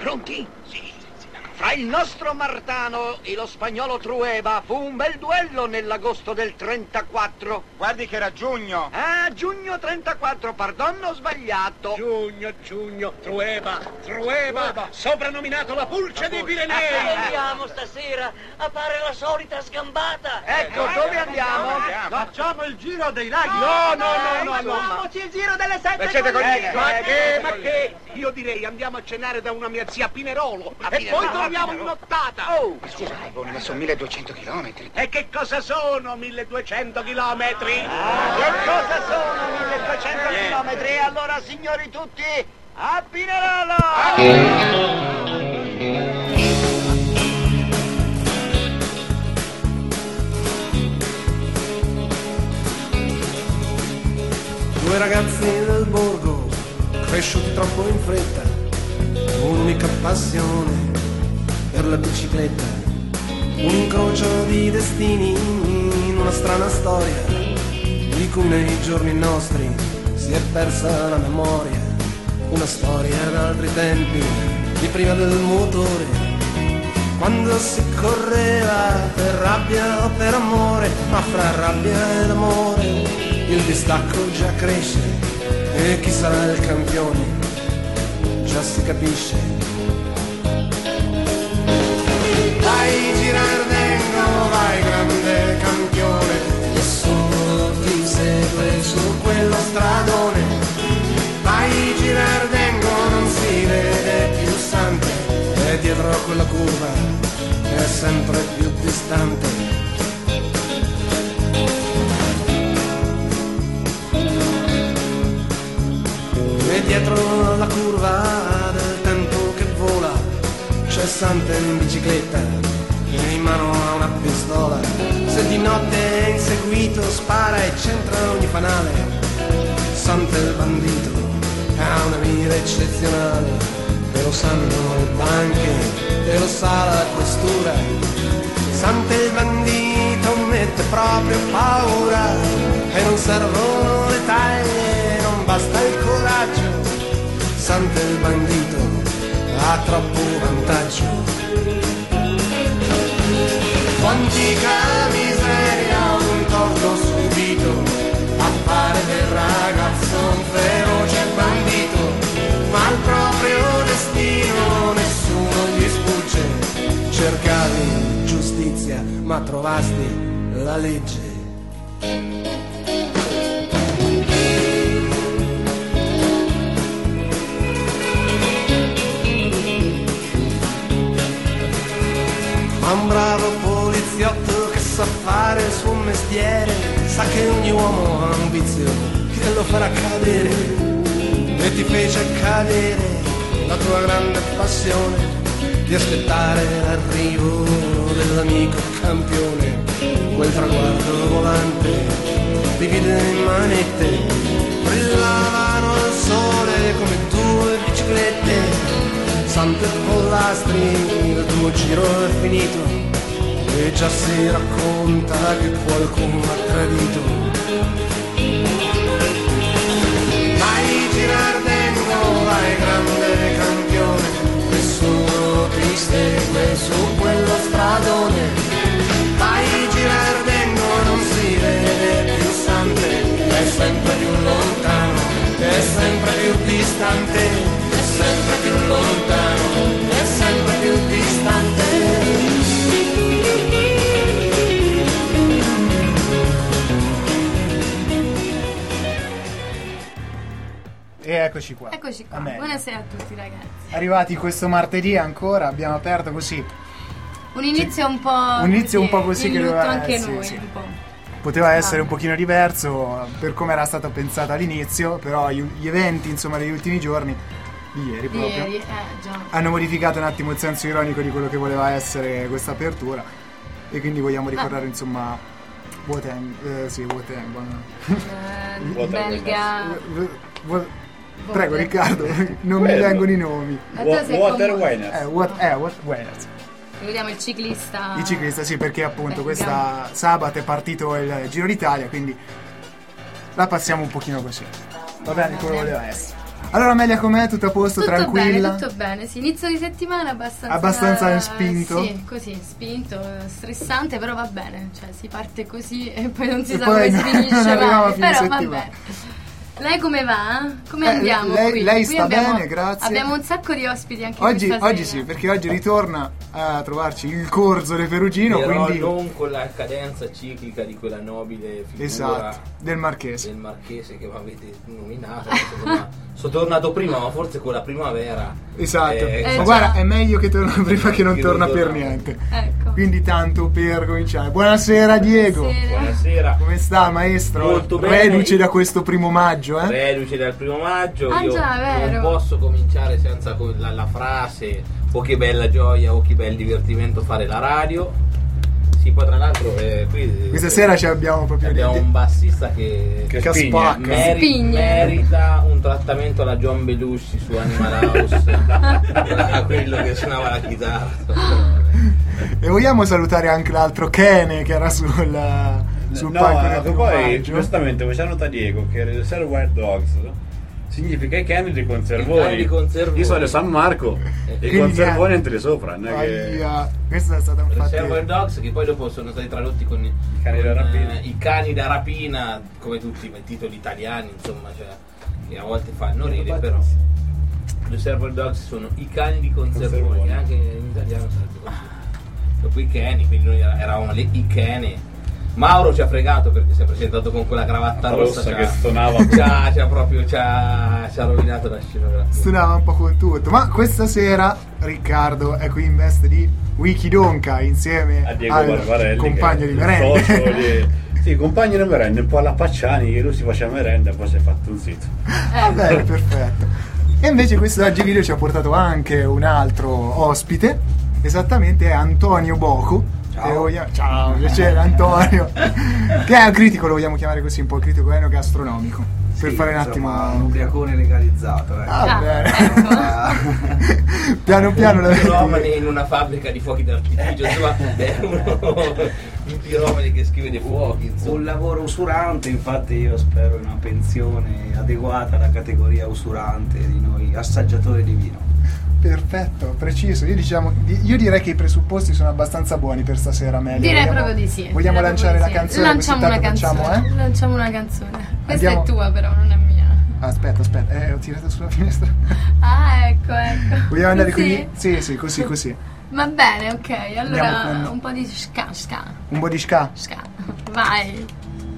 Pronti? Sì. Fra il nostro Martano e lo spagnolo Trueba fu un bel duello nell'agosto del 34. Guardi che era giugno. Ah, giugno 34, perdono, ho sbagliato. Giugno, Trueba, soprannominato la pulce dei Pirenei. Andiamo stasera a fare la solita sgambata. Ecco, dove andiamo? Facciamo il giro dei laghi. No. Facciamoci il giro delle sette Siete colline. coglioni. Ma che? Io direi andiamo a cenare da una mia zia Pinerolo e poi torniamo in nottata. Oh, Scusa, Barbone, ma sono 1200 chilometri. E che cosa sono 1200 chilometri? che cosa sono 1200 chilometri? E allora, signori tutti, a Pinerolo! Due ragazzi del borgo, cresciuti troppo in fretta, un'unica passione per la bicicletta, un incrocio di destini in una strana storia, di cui nei giorni nostri si è persa la memoria, una storia d'altri tempi, di prima del motore, quando si correva per rabbia o per amore, ma fra rabbia ed amore il distacco già cresce e chi sarà il campione già si capisce. Vai Girardengo, vai grande campione, nessuno ti segue su quello stradone. Vai Girardengo, non si vede più Sante, e dietro a quella curva è sempre più distante. E dietro la curva del tempo che vola c'è Sante in bicicletta e in mano ha una pistola. Se di notte è inseguito spara e centra ogni fanale. Sante il bandito ha una mira eccezionale, e lo sanno le banche e lo sa la questura. Sante il bandito mette proprio paura e non servono le taglie, non basta il coraggio. Sante il bandito ha troppo vantaggio. Quantica miseria, un torto subito, appare del ragazzo un feroce bandito, ma al proprio destino nessuno gli sfugge. Cercavi giustizia, ma trovasti la legge. Ma un bravo poliziotto che sa fare il suo mestiere sa che ogni uomo ha un vizio che lo farà cadere, e ti fece cadere la tua grande passione di aspettare l'arrivo dell'amico campione. Quel traguardo volante di vide in manette brillavano al sole come due biciclette. Sante Pollastri, il tuo giro è finito e già si racconta che qualcuno ha tradito. Vai Girardengo, vai grande campione, nessuno ti segue su quello stradone. Vai Girardengo, non si vede più Sante, è sempre più lontano, è sempre più distante. Sempre più lontano, è sempre più distante. E eccoci qua. Eccoci qua. Amen. Buonasera a tutti ragazzi. Arrivati questo martedì ancora, abbiamo aperto così. Un inizio un po'. Un inizio un po' così in che lutto doveva anche essere, noi, sì. un po'. Poteva essere un pochino diverso per come era stato pensato all'inizio, però gli eventi insomma degli ultimi giorni, di ieri proprio, Già. hanno modificato un attimo il senso ironico di quello che voleva essere questa apertura, e quindi vogliamo ricordare insomma Wotan, Belga. Prego Riccardo, non mi vengono i nomi. Water Winners. Winners. Vediamo il ciclista. Il ciclista, sì, perché appunto Belga. questa sabato è partito il Giro d'Italia, quindi la passiamo un pochino così. Va bene come voleva essere. Allora Amelia, com'è? Tutto a posto? Tutto Tranquilla? bene, tutto bene. Sì, inizio di settimana Abbastanza spinto? Sì, così, spinto, stressante, però va bene. Cioè, si parte così e poi non si E sa poi come si non finisce arriviamo a mai. fine Però va settimana. bene. Lei come va? Come andiamo lei- qui? lei Qui sta abbiamo, bene, grazie. Abbiamo un sacco di ospiti anche Oggi questa sì, sera. perché oggi ritorna a trovarci il Corzo de Perugino, Però quindi non con la cadenza ciclica di quella nobile figura esatto, del Marchese. del Marchese che avete nominato. Sono tornato prima, ma forse con la primavera. Esatto. Eh, Ma già. guarda, è meglio che torna prima che non Che torna non per torna. niente. Ecco. Quindi tanto per cominciare. Buonasera Diego. Buonasera. Buonasera. Come sta maestro? Molto bene. Reduce da questo 1 maggio, eh? Reduce dal 1 maggio. Ah, Io già, vero. non posso cominciare senza la frase "oh che bella gioia, oh che bel divertimento fare la radio". Sì, poi tra l'altro qui Questa sera ci abbiamo proprio abbiamo un bassista che che spacca. Spigne. merita un trattamento alla John Belushi su Animal House. Era quello che suonava la chitarra. E vogliamo salutare anche l'altro Kene che era sul palco del che 1 poi maggio. giustamente faceva nota Diego che Reservoir Dogs significa i cani di conservoni. I cani di conservoni. Io sono di San Marco e i Quindi, conservoni entri sopra, non è che Aia, questa è stata infatti Reservoir Dogs, che poi dopo sono stati tradotti con i cani da rapina. i cani da rapina, come tutti i titoli italiani, insomma, cioè, che a volte fanno ridere, però Reservoir Dogs sono i cani di conservoni, che anche in italiano sarebbe così. Dopo i cani, quindi noi eravamo i cani. Mauro ci ha fregato perché si è presentato con quella cravatta rossa che stonava. ci ha rovinato la scenografia. stonava un po' con tutto. Ma questa sera Riccardo è qui in veste di Wikidonka insieme A Diego al Barbarelli, compagno che di è il socio merende. sì, compagno di merende, un po' alla Pacciani, che lui si faceva merenda e poi si è fatto un sito. Va bene, perfetto. E invece quest'oggi video ci ha portato anche un altro ospite, esattamente è Antonio Bocu. Ciao, piacere Antonio. Che è un critico, lo vogliamo chiamare così, un po' il critico gastronomico. Per fare un attimo un ubriacone legalizzato. Ah, bene. ecco. Piano piano Un piromane in una fabbrica di fuochi d'artificio, insomma, è un piromane che scrive dei fuochi, insomma. Un lavoro usurante, infatti io spero in una pensione adeguata alla categoria usurante di noi assaggiatori di vino. Perfetto, preciso. Io direi che i presupposti sono abbastanza buoni per stasera, Amelia. Direi proprio di sì. Vogliamo direi lanciare la proprio di sì. canzone? Lanciamo così una tanto canzone. facciamo, Lanciamo una canzone. Questa Andiamo. è tua però, non è mia. Aspetta, ho tirato sulla finestra. Ah, ecco. Vogliamo andare Così? qui? Sì, così. Va bene, ok. Allora Andiamo con- un po' di ska. Un po' di ska. Vai.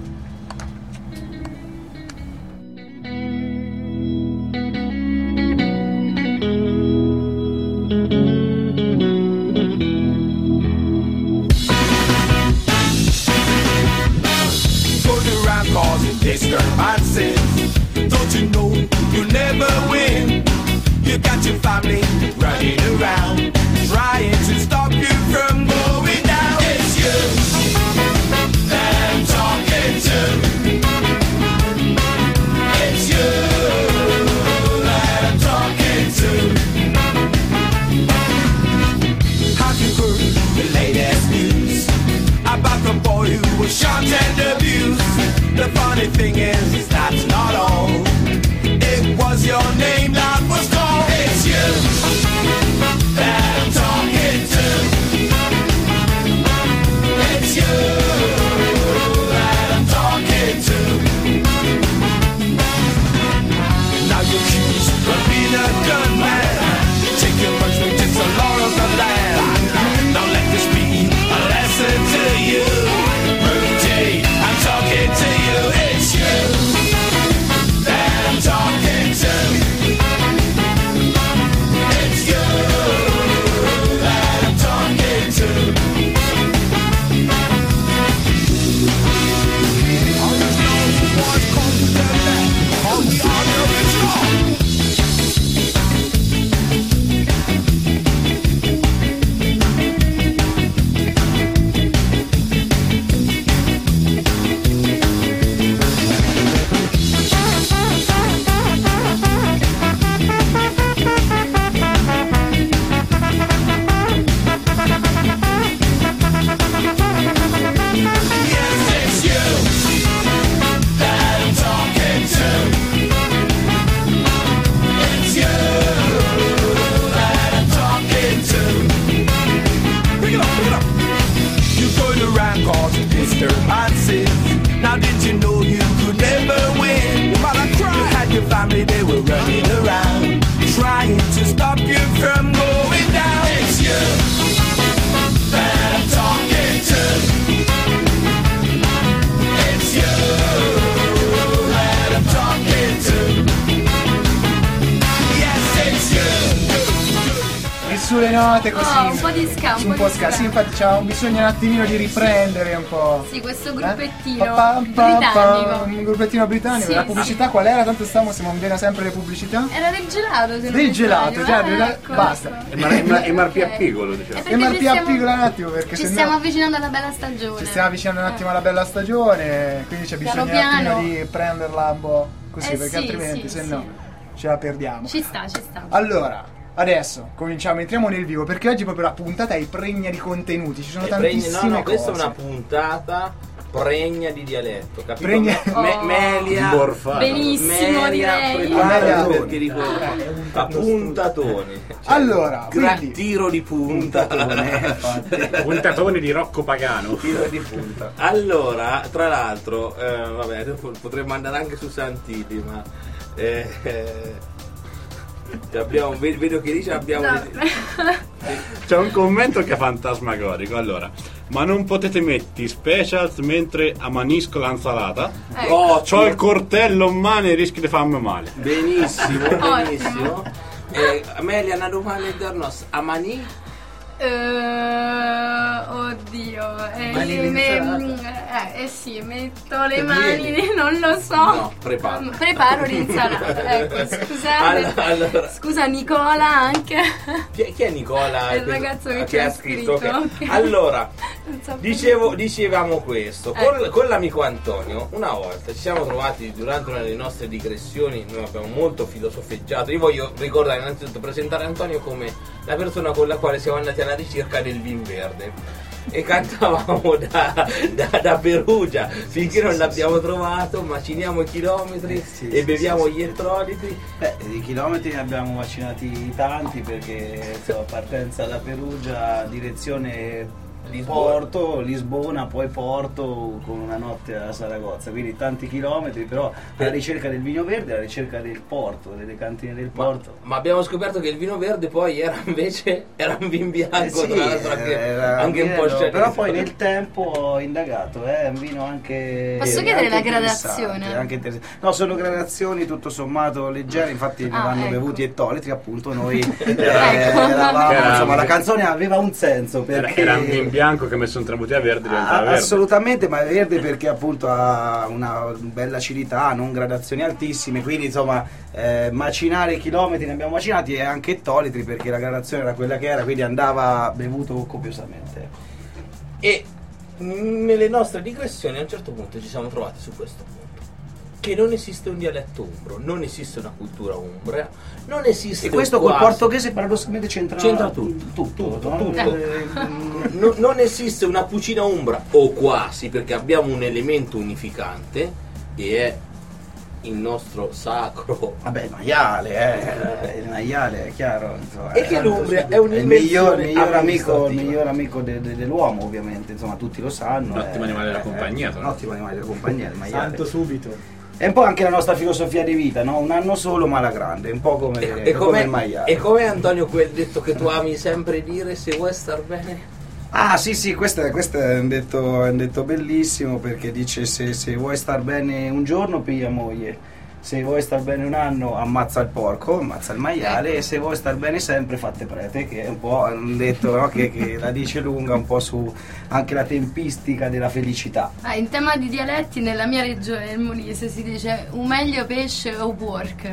Going around causing disturbances. Don't you know you'll never win? You got your family running around, trying to stop you from going down. It's you that I'm talking to. It's you that I'm talking to. Have you heard the latest news about the boy who was shot and abused? The funny thing is that's not all. It was your name that was called. It's you that stop you from going down. It's you that I'm talking to. It's you that I'm talking to. Yes, it's you. E sulle note così. Un po' di scampo. Un po' sì, infatti c'avevamo bisogno un attimino di riprendere un po'. Sì, questo gruppettino britannico. Un gruppettino britannico. Sì, la pubblicità qual era? Tanto stiamo bene sempre le pubblicità. Era del gelato, se non del gelato, ecco, basta. E Marpia Piccolo, diciamo. E Marpia Piccolo un attimo, perché ci stiamo avvicinando alla bella stagione. Ci stiamo avvicinando un attimo alla bella stagione, quindi c'è bisogno un attimo di prenderla un po' così, perché altrimenti se no ce la perdiamo. Ci sta. Allora, adesso entriamo nel vivo, perché oggi proprio la puntata è pregna di contenuti, ci sono tantissime cose. Questa è una puntata pregna di dialetto, capito? Melia benissimo, Melia direi. perché dico a puntatoni, cioè, allora, tiro di punta, puntatone di Rocco Pagano, tiro di punta. Allora, tra l'altro, vabbè, potremmo andare anche su Santilli, ma vedo che dice c'è un commento che è fantasmagorico. Allora, ma non potete mettere specials mentre ammanisco l'insalata? Ecco. C'ho il coltello in mano e rischi di farmi male. Benissimo. Amelia, una domanda per nos. Amani? Oddio, sì, metto le mani, non lo so. No, preparo l'insalata. Ecco, scusate. Allora. Scusa Nicola anche. Chi è Nicola? Il ragazzo che ha scritto. Okay. Allora, dicevamo questo. Con l'amico Antonio, una volta ci siamo trovati durante una delle nostre digressioni, noi abbiamo molto filosofeggiato. Io voglio ricordare innanzitutto presentare Antonio come la persona con la quale siamo andati alla ricerca del vin verde e cantavamo da Perugia finché non l'abbiamo trovato, maciniamo i chilometri e beviamo gli elettroliti. Di chilometri ne abbiamo macinati tanti, perché partenza da Perugia, direzione Lisbona, poi Porto, con una notte a Saragozza, quindi tanti chilometri, però alla ricerca del vino verde, alla ricerca del porto, delle cantine del porto. Ma abbiamo scoperto che il vino verde poi era un vin bianco, tra l'altro anche un po' scelto. Però poi nel tempo ho indagato, è un vino anche. Posso chiedere la gradazione? Anche no, sono gradazioni tutto sommato leggere, infatti ne vanno bevuti e toliti, appunto noi eravamo, insomma, la canzone aveva un senso, perché era un vin bianco che messo in tre bottiglie verde diventava verde. Assolutamente, ma è verde perché appunto ha una bella acidità, non gradazioni altissime, quindi insomma macinare chilometri ne abbiamo macinati e anche ettolitri, perché la gradazione era quella che era, quindi andava bevuto copiosamente. E nelle nostre digressioni a un certo punto ci siamo trovati su questo punto, che non esiste un dialetto umbro, non esiste una cultura umbra, non esiste. E questo col portoghese paradossalmente c'entra tutto. Non esiste una cucina umbra, o quasi, perché abbiamo un elemento unificante e è il nostro sacro. Vabbè, il maiale è chiaro. Insomma, e che l'Umbria è un'invenzione. Il miglior amico dell'uomo, ovviamente, insomma, tutti lo sanno. Un ottimo animale della compagnia. Un ottimo animale della compagnia, il maiale. Santo subito. È un po' anche la nostra filosofia di vita, no? Un anno solo ma alla grande, un po' come il maiale. E come Antonio quel detto che tu ami sempre dire, se vuoi star bene? Ah sì, questo è un detto bellissimo, perché dice se vuoi star bene un giorno piglia moglie, se vuoi star bene un anno ammazza il porco, ammazza il maiale, e se vuoi star bene sempre fatte prete, che è un po' un detto, no? che la dice lunga un po' su anche la tempistica della felicità. In tema di dialetti, nella mia regione, il Molise, si dice un meglio pesce o pork.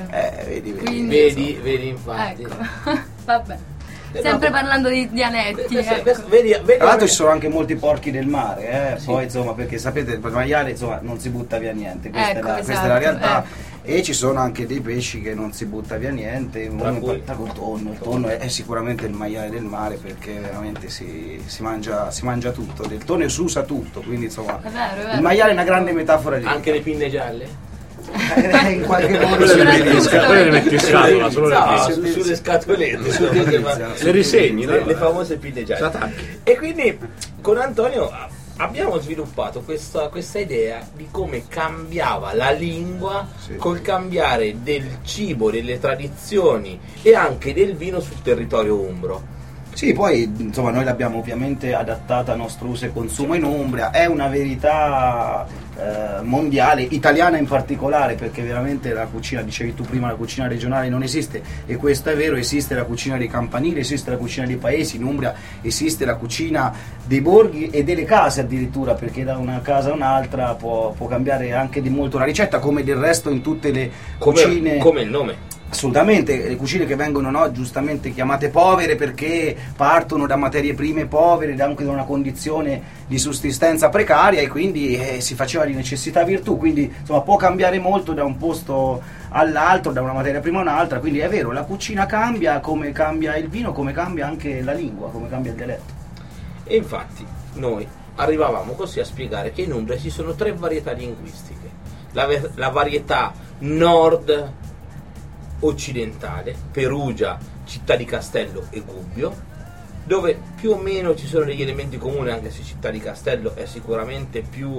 Vedi infatti. Ecco. Vabbè. Sempre parlando di dialetti. Tra l'altro ci sono anche molti porchi del mare, sì. Poi insomma, perché sapete, il maiale insomma non si butta via niente, questa è la realtà. E ci sono anche dei pesci che non si butta via niente, il tonno è sicuramente il maiale del mare, perché veramente si mangia tutto, del tonno si usa tutto, quindi insomma è vero. Il maiale è una grande metafora di anche le pinne gialle. In qualche modo le metti in scatola, sulle scatolette le risegni, le famose pinne gialle. E quindi con Antonio abbiamo sviluppato questa idea di come cambiava la lingua col cambiare del cibo, delle tradizioni e anche del vino sul territorio umbro. Sì, poi insomma noi l'abbiamo ovviamente adattata a nostro uso e consumo in Umbria, è una verità mondiale, italiana in particolare, perché veramente la cucina, dicevi tu prima, la cucina regionale non esiste, e questo è vero, esiste la cucina dei campanili, esiste la cucina dei paesi, in Umbria esiste la cucina dei borghi e delle case addirittura, perché da una casa a un'altra può cambiare anche di molto la ricetta, come del resto in tutte le cucine. Come il nome. Assolutamente, le cucine che vengono giustamente chiamate povere perché partono da materie prime povere, anche da una condizione di sussistenza precaria, e quindi si faceva di necessità virtù, quindi insomma può cambiare molto da un posto all'altro, da una materia prima a un'altra, quindi è vero, la cucina cambia come cambia il vino, come cambia anche la lingua, come cambia il dialetto. E infatti noi arrivavamo così a spiegare che in Umbria ci sono 3 varietà linguistiche: la varietà nord occidentale, Perugia, Città di Castello e Gubbio, dove più o meno ci sono degli elementi comuni, anche se Città di Castello è sicuramente più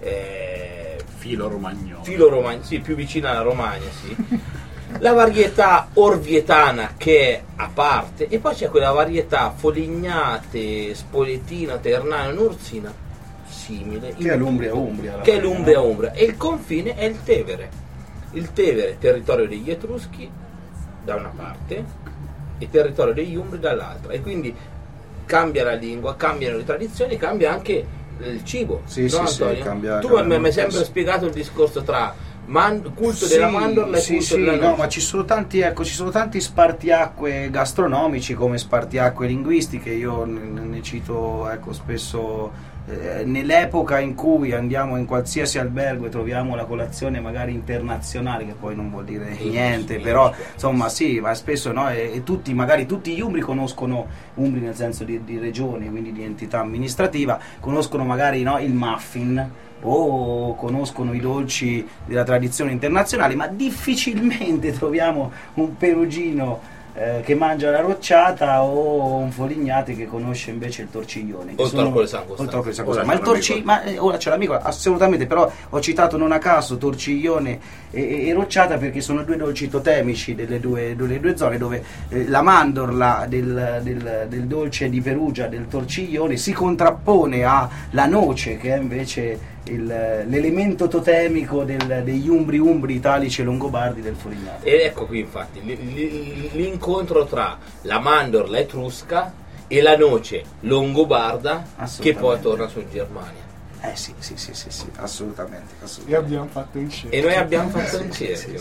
filo romagnolo, sì, più vicina alla Romagna, sì. La varietà orvietana che è a parte, e poi c'è quella varietà Folignate, Spoletina, Ternana, Nursina, simile, che è l'Umbria, che è l'Umbria, e il confine è il Tevere. Il Tevere, territorio degli Etruschi da una parte e territorio degli Umbri dall'altra, e quindi cambia la lingua, cambiano le tradizioni, cambia anche il cibo. Sì, no, sì, Antonio? Cambia, tu mi hai sempre spiegato il discorso tra culto della mandorla e culto della noce. No, ma ci sono tanti spartiacque gastronomici come spartiacque linguistiche. Io ne cito spesso. Nell'epoca in cui andiamo in qualsiasi albergo e troviamo la colazione magari internazionale, che poi non vuol dire niente, però insomma sì, ma spesso e magari tutti gli umbri conoscono, umbri nel senso di regione, quindi di entità amministrativa, conoscono magari il muffin o conoscono i dolci della tradizione internazionale, ma difficilmente troviamo un perugino che mangia la rocciata o un Folignate che conosce invece il torciglione. Oltre al San Ma il torciglione, ora c'è l'amico, assolutamente, però ho citato non a caso torciglione e rocciata perché sono 2 dolci totemici delle due zone, dove la mandorla del dolce di Perugia, del torciglione, si contrappone alla noce, che è invece l'elemento totemico degli umbri italici e longobardi del Folignate. Ed ecco qui infatti l'incontro tra la mandorla etrusca e la noce longobarda, che poi torna su Germania. Sì, assolutamente. E abbiamo fatto un cerchio. E noi abbiamo fatto un cerchio.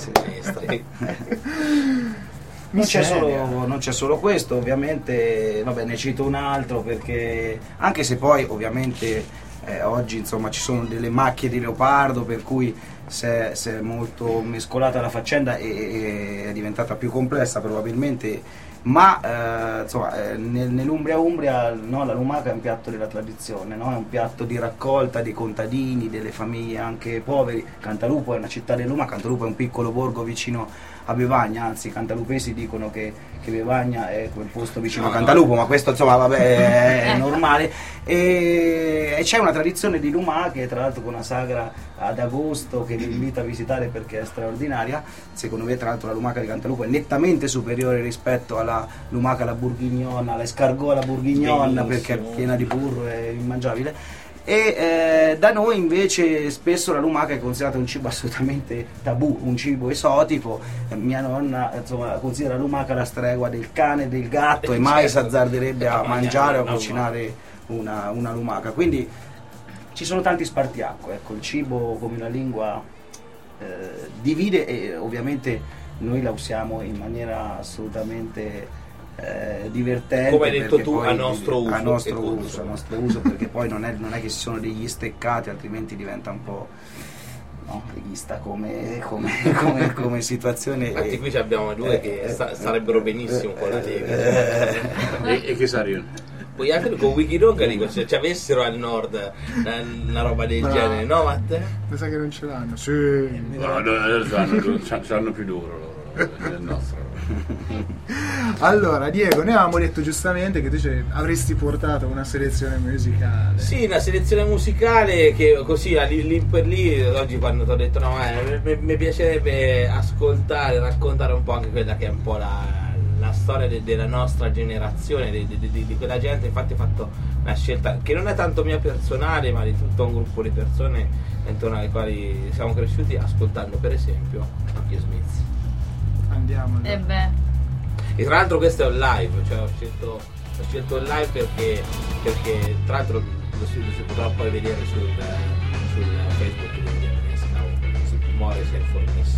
Non c'è solo questo, ovviamente, ne cito un altro, perché anche se poi ovviamente oggi insomma ci sono delle macchie di leopardo, per cui si è molto mescolata la faccenda e è diventata più complessa probabilmente, ma nell'Umbria la lumaca è un piatto della tradizione, è un piatto di raccolta dei contadini, delle famiglie anche poveri. Cantalupo è una città del lumaca, Cantalupo è un piccolo borgo vicino a Bevagna, anzi i cantalupesi dicono che Bevagna è quel posto vicino a Cantalupo, ma questo è normale, e c'è una tradizione di lumache, tra l'altro con una sagra ad agosto che vi invito a visitare perché è straordinaria. Secondo me tra l'altro la lumaca di Cantalupo è nettamente superiore rispetto alla lumaca alla bourguignonne, all'escargot alla bourguignonne, perché è piena di burro e immangiabile. E da noi invece spesso la lumaca è considerata un cibo assolutamente tabù, un cibo esotico. Mia nonna considera la lumaca la stregua del cane e del gatto, e mai si azzarderebbe a mangiare o a cucinare una lumaca. Quindi ci sono tanti spartiacque, il cibo come la lingua divide, e ovviamente noi la usiamo in maniera assolutamente divertente, come hai detto tu, a nostro uso, perché poi non è che ci sono degli steccati, altrimenti diventa un po' leghista come situazione. Infatti qui abbiamo 2 che sarebbero benissimo con la Lega. E che sarebbero? Poi anche con Wikiroga dico, se ci avessero al nord una roba del genere, no Matteo? Mi sa che non ce l'hanno. Sì. No, ce l'hanno più duro loro del nostro. Allora, Diego, noi avevamo detto giustamente che tu avresti portato una selezione musicale. Sì, una selezione musicale che così lì per lì, oggi quando ti ho detto no, mi piacerebbe ascoltare, raccontare un po' anche quella che è un po' la storia della nostra generazione, di quella gente. Infatti ho fatto una scelta che non è tanto mia personale, ma di tutto un gruppo di persone intorno alle quali siamo cresciuti ascoltando per esempio gli Smiths. Andiamo. E tra l'altro questo è un live, cioè ho scelto il live perché tra l'altro lo si potrà poi vedere sul Facebook di su Morris e Fornis.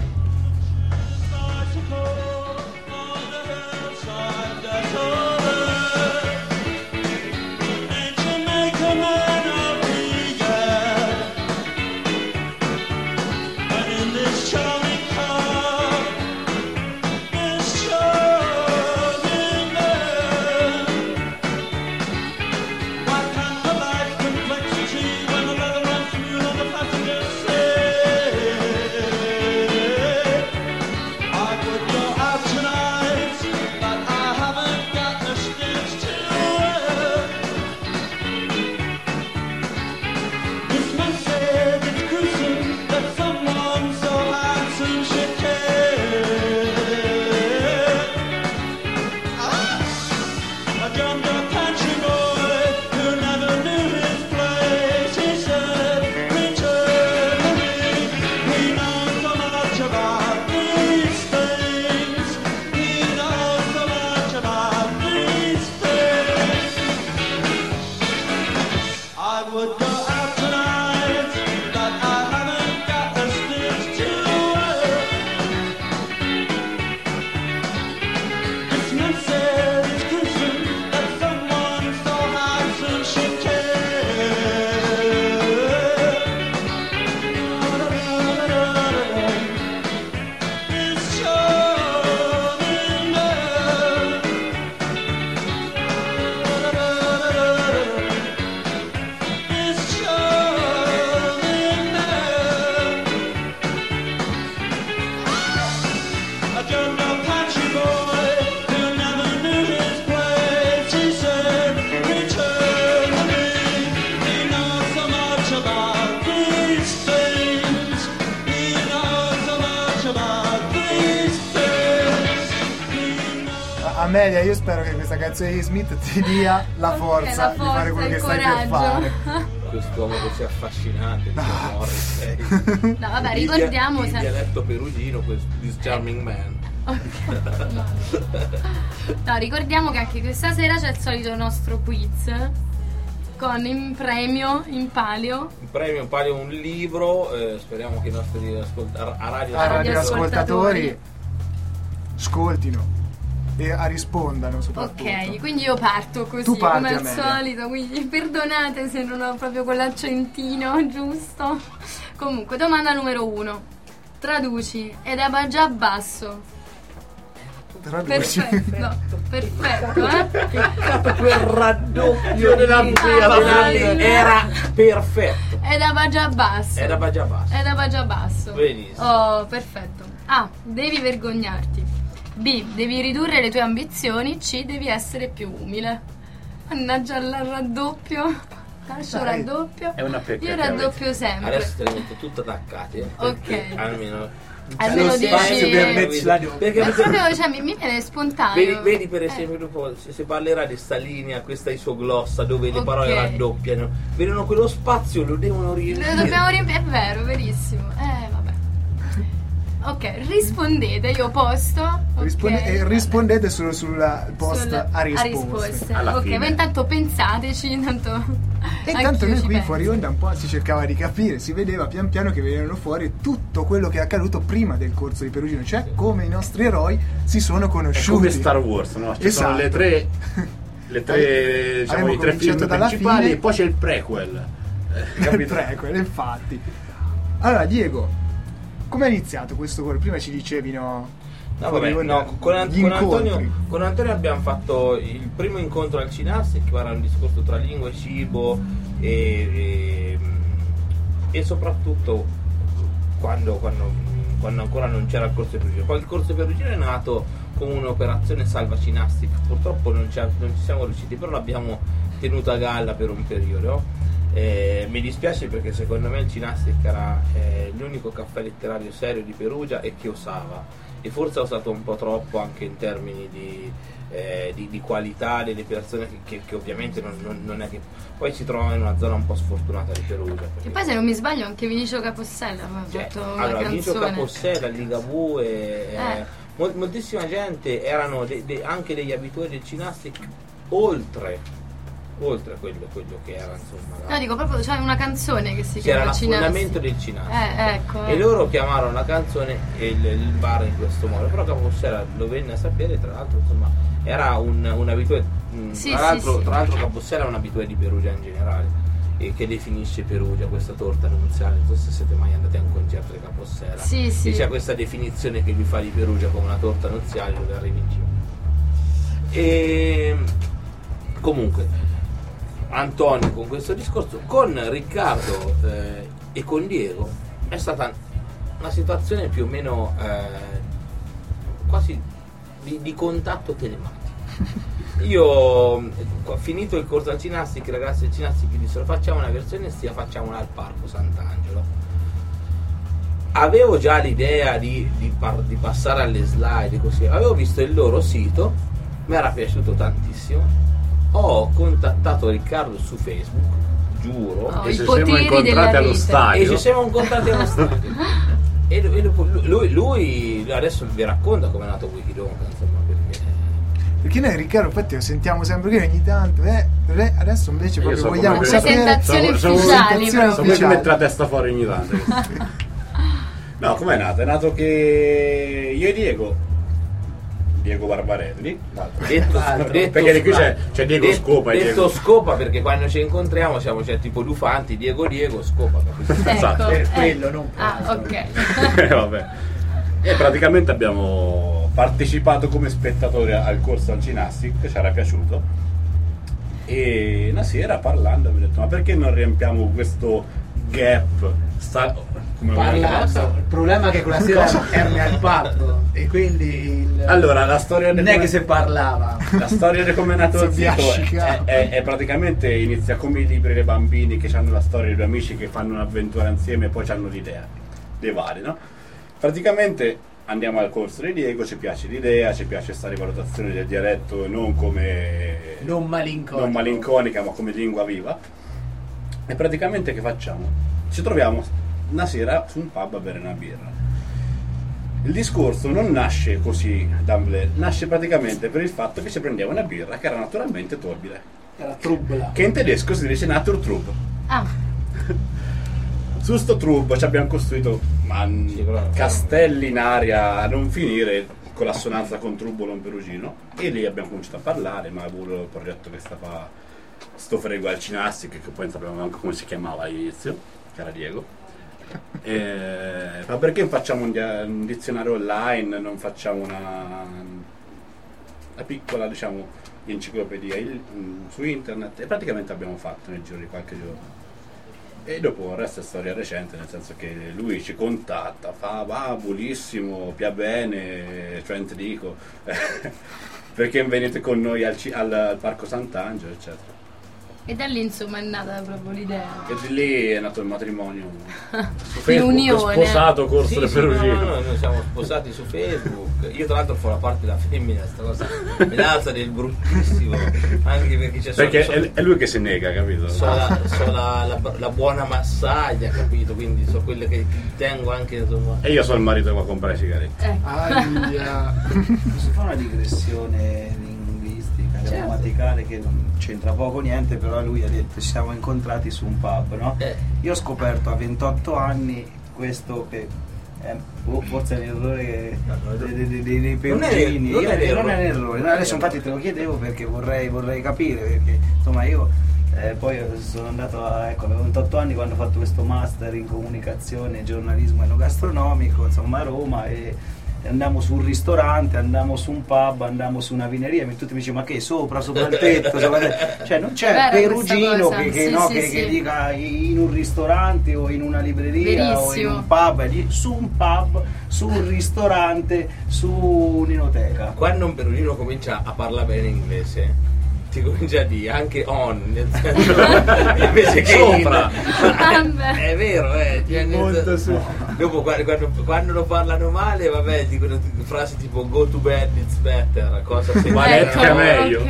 Amelia, io spero che questa canzone di Smith ti dia la forza di fare quello che stai per fare. Quest'uomo così affascinante, Morris. No, vabbè, ricordiamo il dialetto perugino, this charming man. No, ricordiamo che anche questa sera c'è il solito nostro quiz con in premio, in palio un libro. Speriamo che i nostri radioascoltatori ascoltino e rispondano soprattutto. Ok, quindi io parto così come al solito, quindi perdonate se non ho proprio quell'accentino giusto. Comunque, domanda numero 1. Traduci ed è già basso. Traduci. Perfetto, quel raddoppio della era perfetto. Ed è già basso. Benissimo. Oh, perfetto. A. Devi vergognarti. B. Devi ridurre le tue ambizioni. C. Devi essere più umile. Mannaggia il raddoppio. Lascio raddoppio. È una pecca. Io raddoppio sempre. Adesso te le metto tutte attaccate. Ok. Almeno dici perché proprio, cioè, mi viene spontaneo. Vedi per esempio se parlerà di sta linea, questa isoglossa dove le parole raddoppiano, vedono quello spazio, lo devono riempire. Lo dobbiamo riempire, è vero, verissimo. Vabbè. Ok, rispondete, io posto. Rispondete solo sul post a risposte. Ok, ma intanto pensateci, intanto. E intanto noi qui fuori onda un po' si cercava di capire, si vedeva pian piano che venivano fuori tutto quello che è accaduto prima del corso di Perugino, cioè come i nostri eroi si sono conosciuti. È come Star Wars, no? Ci sono le tre diciamo, i tre film principali fine, e poi c'è il prequel. Il prequel, infatti. Allora, Diego, come è iniziato questo corso? Prima ci dicevi, con Antonio abbiamo fatto il primo incontro al Cinassi, che era un discorso tra lingua e cibo e soprattutto quando ancora non c'era il corso di Perugino. Poi il corso di Perugino è nato come un'operazione salvacinastica. Purtroppo non ci siamo riusciti, però l'abbiamo tenuta a galla per un periodo. Mi dispiace perché secondo me il Cinastic era l'unico caffè letterario serio di Perugia e che osava, e forse ha usato un po' troppo anche in termini di qualità delle persone che ovviamente non è che poi si trovano in una zona un po' sfortunata di Perugia. E poi se non mi sbaglio anche Vinicio Capossella ha fatto una canzone. Vinicio Capossella, Ligabue, moltissima gente erano anche degli abituati del Cinastic, oltre quello che era, insomma. No, dico proprio, c'è una canzone che si chiama Cinastic. Era l'affondamento del Cinastic. Ecco. E loro chiamarono la canzone e il bar in questo modo. Però Capossella lo venne a sapere, tra l'altro, insomma, era un abitué. Tra l'altro Capossella è un abitué di Perugia in generale, e che definisce Perugia, questa torta nuziale. Non so se siete mai andati a un concerto di Capossella. Sì. E c'è questa definizione che lui fa di Perugia come una torta nuziale dove arrivi in cima. E comunque Antonio con questo discorso, con Riccardo e con Diego è stata una situazione più o meno quasi di contatto telematico. Io finito il corso al Cinastic, i ragazzi del Cinastic mi dissero facciamo una versione estiva, facciamola al Parco Sant'Angelo. Avevo già l'idea di passare alle slide così, avevo visto il loro sito, mi era piaciuto tantissimo. Ho contattato Riccardo su Facebook, giuro, e ci siamo incontrati allo stadio. E lui adesso vi racconta come è nato Wikidonca, insomma, perché noi Riccardo infatti lo sentiamo sempre che ogni tanto adesso invece proprio vogliamo sapere presentazioni ufficiali. Sono che mettere la testa fuori ogni tanto. No, com'è nato? È nato che io e Diego Barbarelli, detto perché qui c'è Diego Scopa. Detto Scopa perché quando ci incontriamo siamo tipo Dufanti, Diego Scopa. Esatto, per quello non ok. Vabbè. E praticamente abbiamo partecipato come spettatori al corso al Cinastic, ci era piaciuto, e una sera parlando mi ho detto ma perché non riempiamo questo gap? Il problema è che quella sera erne al pub e quindi allora la storia non è che se parlava. La storia di come è nato il sito è praticamente inizia come i libri dei bambini che hanno la storia di due amici che fanno un'avventura insieme e poi hanno l'idea dei vari, no? Praticamente andiamo al corso di Diego, ci piace l'idea, ci piace stare in valutazione del dialetto non malinconica ma come lingua viva. E praticamente che facciamo? Ci troviamo una sera su un pub a bere una birra. Il discorso non nasce così d'amblè, nasce praticamente per il fatto che ci prendiamo una birra che era naturalmente torbida. Era Trubla. Che in tedesco si dice Naturtrub. Su sto Trub ci abbiamo costruito castelli in aria a non finire con l'assonanza con Trubolon perugino, e lì abbiamo cominciato a parlare, ma avevo il progetto che stava sto frego al Cinastic, che poi non sapevamo anche come si chiamava all'inizio, che era Diego. Ma perché facciamo un dizionario online, non facciamo una piccola, diciamo, enciclopedia su internet? E praticamente abbiamo fatto nel giro di qualche giorno. E dopo il resto è storia recente, nel senso che lui ci contatta, fa va buonissimo, pia bene, cioè te dico perché venite con noi al Parco Sant'Angelo, eccetera. E da lì insomma è nata proprio l'idea. E di lì è nato il matrimonio su Facebook, unione. Sposato corso del Perugino. No, noi siamo sposati su Facebook. Io tra l'altro farò parte della femmina, sta cosa mi alza del bruttissimo, anche perché è lui che si nega, capito? So la buona massaglia, capito? Quindi so quelle che tengo anche, insomma. E io sono il marito che va a comprare sigarette. Posso fare una digressione linguistica, grammaticale, che non c'entra poco niente, però lui ha detto ci siamo incontrati su un pub, no? Io ho scoperto a 28 anni questo che forse è l'errore dei perugini. Non è un errore. No, adesso infatti te lo chiedevo perché vorrei capire, perché insomma io poi sono andato avevo 28 anni quando ho fatto questo master in comunicazione, giornalismo enogastronomico, insomma a Roma, e andiamo su un ristorante, andiamo su un pub, andiamo su una vineria, e tutti mi dicono ma che sopra il tetto, cioè non c'è perugino che dica in un ristorante o in una libreria o in un pub, su un pub, su un ristorante, su un'inoteca. Quando un perugino comincia a parlare bene inglese ti comincia a dire anche on, nel senso invece che sopra. È vero, molto su. Dopo quando lo parlano male, vabbè, dicono frasi tipo go to bed, it's better, cosa si è meglio.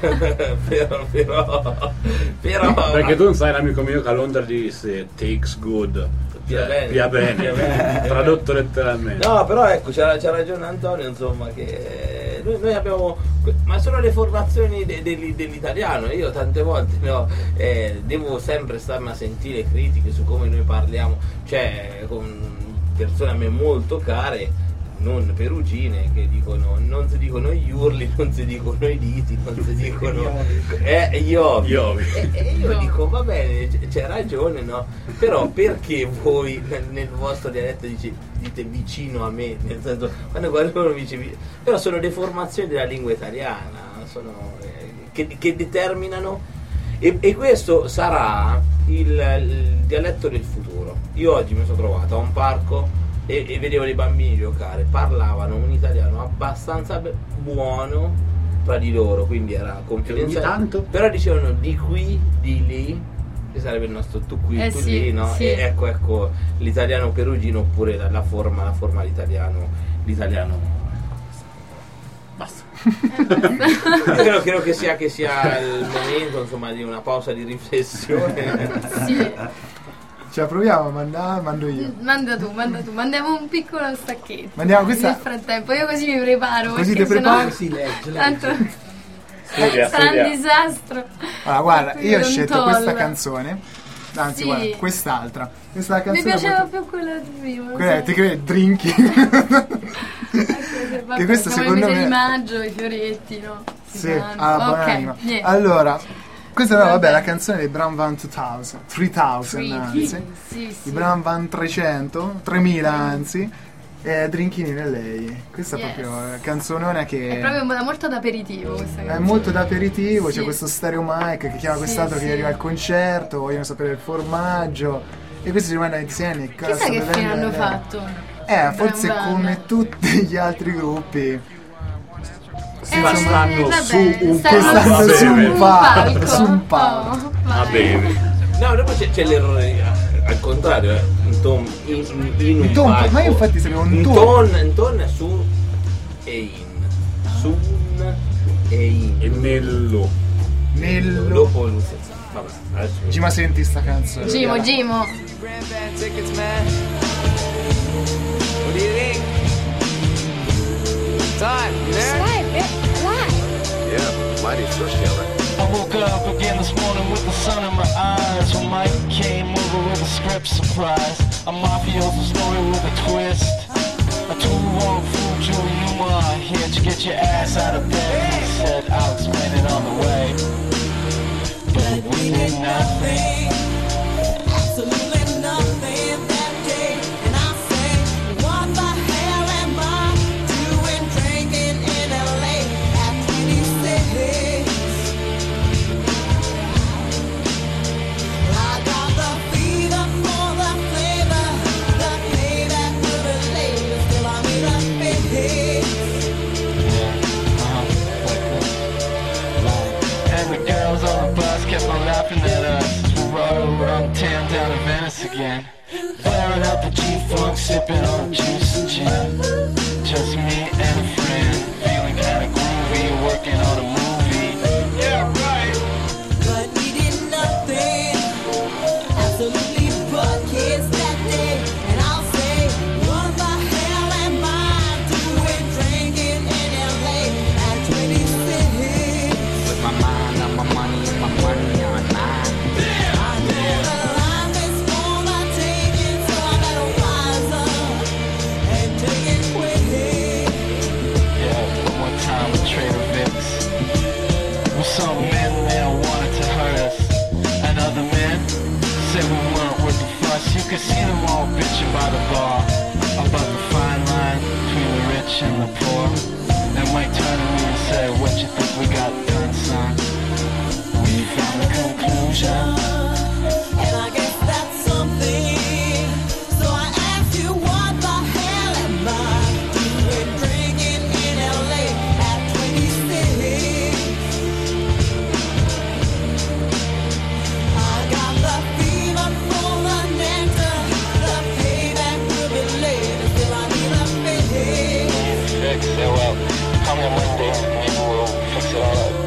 Però perché tu non sai, l'amico mio che a Londra disse takes good. Pia bene. Tradotto letteralmente. No, però ecco, c'ha ragione Antonio, insomma, che noi abbiamo, ma sono le formazioni dell'italiano. Io tante volte devo sempre starmi a sentire critiche su come noi parliamo, cioè con persone a me molto care, non perugine, che dicono, non si dicono gli urli, non si dicono i diti, non si dicono gli ovi. E io dico va bene, c'è ragione, no? Però perché voi nel vostro dialetto dite vicino a me, nel senso, quando qualcuno dice, però sono deformazioni della lingua italiana, sono che determinano, e questo sarà il dialetto del futuro. Io oggi mi sono trovato a un parco e vedevo dei bambini giocare, parlavano un italiano abbastanza buono tra di loro, quindi era confidenziale, però dicevano di qui, di lì, che sarebbe il nostro tu qui, tu lì, no? Sì. E ecco l'italiano perugino, oppure la forma l'italiano basta. Io credo che sia il momento, insomma, di una pausa di riflessione. Sì. Cioè proviamo a mando io. Manda tu, mandiamo un piccolo stacchetto. Mandiamo questa. Nel frattempo io così mi preparo. Così ti prepari? Si legge. Tanto sarà un disastro. Allora guarda, io ho scelto questa canzone. Anzi guarda, quest'altra. Questa canzone mi piaceva più quella di prima. Quella ti credi? Drinking. Che questo secondo me. Il maggio, i fioretti, no? Sì, buonanima. Allora. Questa era, vabbè, la canzone dei Bram Van 3000 anzi. Sì. I Bram Van 3000 anzi. E Drinkini LA. Questa è proprio una canzonone che è proprio molto da aperitivo questa canzone. È molto da aperitivo, c'è questo stereo mic che chiama quest'altro che arriva al concerto, vogliono sapere il formaggio. E questi si rimane a 26 anni. Chissà che fine hanno fatto. Forse come tutti gli altri gruppi. Ma stanno su un palco. Va bene. No, dopo c'è l'errore al contrario, un ton in un palco. Ma io infatti sapevo un ton è su e in. Sun e in. E nello. Dopo vabbè, Gima, senti sta canzone. Gimo. What do you think? Time, yeah, mighty fish killer. I woke up again this morning with the sun in my eyes. When Mike came over with a script surprise, a mafioso story with a twist. A two-wrong fool, Julie Newmar, here to get your ass out of bed. He said, I'll explain it on the way. But we did nothing, absolutely nothing that day. And I say, what the hell am I doing drinking in LA at 26? I got the fever for the flavor, the payback for the labor. Still I meet up in his. And the girls on the bus kept on laughing at us as we rode around town down to Venice again. Flaring out the G-Funk, sipping on juice and gin. Just me and a friend, feeling kinda groovy, working on a movie. Yeah, right. But we did nothing, absolutely but kids that day. And I'll say, what the hell am I doing drinking in LA at 26? With my mind on my money and my money on mine. I know the life is for the taking, so I better wise up and take it with it. Yeah, one more time with Trader Vic's. With some men there wanted to hurt us, and other men said we weren't worth the fuss. You could see them all bitching by the bar about the fine line between the rich rich and the poor. They might turn to me and say, what you think we got done, son? We found a conclusion. And I guess that's something. So I asked you, what the hell am I doing drinking in LA at 26? I got the fever for the nectar. The payback will be late until I need a fix. Fix it, well, come on Monday, maybe we'll fix it all up.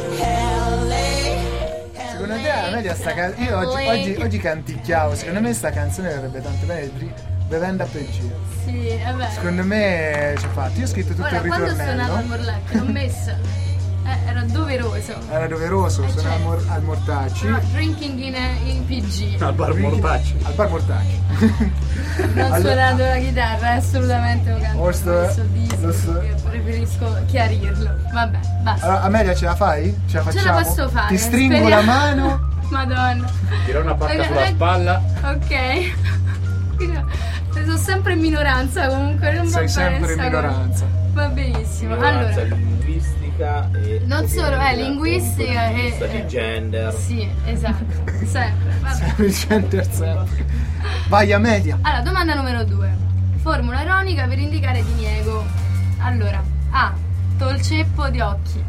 Secondo te Amelia io oggi canticchiavo, secondo me sta canzone verrebbe tanto bene bevenda PG. Sì, vabbè. Secondo me ci ho fatto, io ho scritto tutto il ritornello. Quando suonavo al Morlacchi l'ho messa. Era doveroso. Era doveroso, suonavo al Mortacci. No, drinking in PG. Al bar Mortacci. Al bar Mortacci. Non suonando la chitarra, assolutamente lo canto. Preferisco chiarirlo. Vabbè, basta. Allora, Amelia, ce la fai? Ce la facciamo? Ce la posso fare. Ti stringo la mano. Madonna. Tira una pacca sulla spalla. Ok. Sono sempre in minoranza comunque. Non Sei va sempre in minoranza. Va benissimo. Minoranza Allora. linguistica e Non solo, linguistica e di gender. Sì, esatto. Sempre. Sempre gender sempre. Vai Amelia. Allora, domanda numero 2. Formula ironica per indicare diniego. Allora, A. Tolceppo di occhi.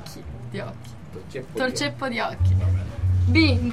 Tolceppo di occhi. B.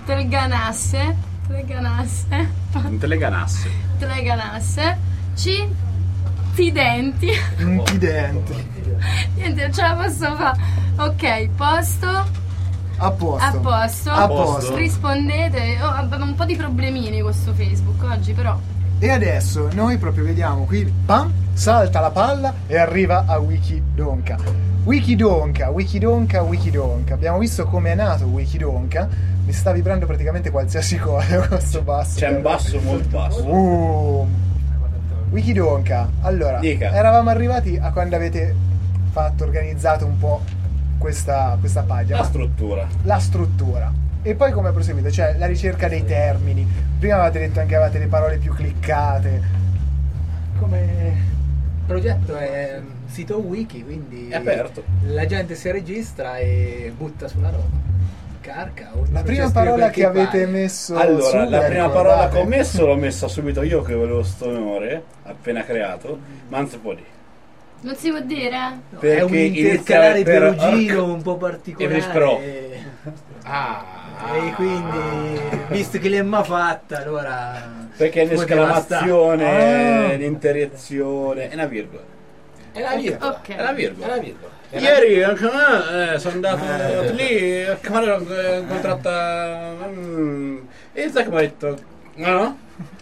Teleganasse. C. Tidenti. Niente, non ce la posso fare. Ok, posto. A posto. Rispondete. Abbiamo un po' di problemini questo Facebook oggi, però. E adesso noi proprio vediamo qui, pam, salta la palla e arriva a Wikidonka. Wikidonka. Abbiamo visto come è nato Wikidonka. Mi sta vibrando praticamente qualsiasi cosa con questo basso. C'è un basso molto basso. Wikidonka. Allora, eravamo arrivati a quando avete organizzato un po' questa pagina. La struttura. E poi come è proseguito? Cioè la ricerca dei termini. Prima avevate detto anche avevate le parole più cliccate. Come progetto è un sito wiki, quindi è aperto. La gente si registra e butta sulla roba. Carca. La prima parola che avete messo allora, la prima parola che ho messo l'ho messa subito io, che volevo sto onore appena creato, ma non si può dire. Non si può dire? No, perché è un intercalare perugino un po' particolare. E quindi visto che l'emma fatta, allora perché è un'esclamazione, l'interiezione, è una virgola. È la virgola. Ieri anche me sono andato lì a chiamare contratta e sai come ha detto no?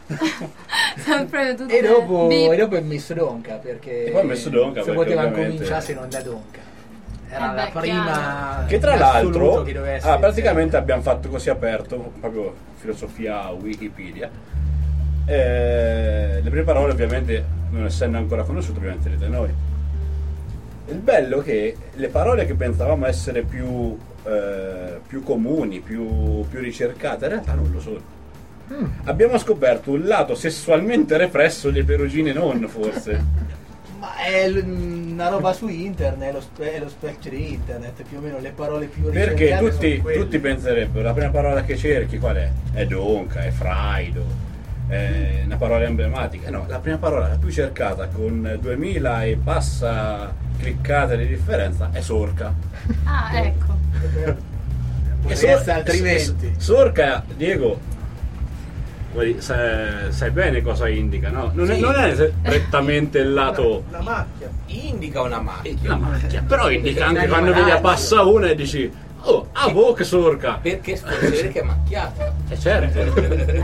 Tutto e dopo è messo Donca, perché poi messo Donca se poteva cominciare se non da Donca era la prima che tra l'altro praticamente abbiamo fatto così aperto proprio filosofia Wikipedia. Le prime parole ovviamente non essendo ancora conosciute ovviamente le noi. Il bello è che le parole che pensavamo essere più comuni, più ricercate in realtà non lo sono. Abbiamo scoperto un lato sessualmente represso dei perugini non forse. Ma è una roba su internet, è lo specchio di internet, più o meno le parole più ricercate. Perché tutti penserebbero la prima parola che cerchi qual è? È donca, è fraido, è una parola emblematica. No, la prima parola più cercata con 2000 e passa cliccate di differenza è sorca. Ah, ecco. Altrimenti sorca, Diego, sai bene cosa indica, no? Non è prettamente il lato. La macchia. Indica una macchia. Però indica anche quando vedi passa una e dici oh, che sorca. Perché vedere che è macchiata. Certo.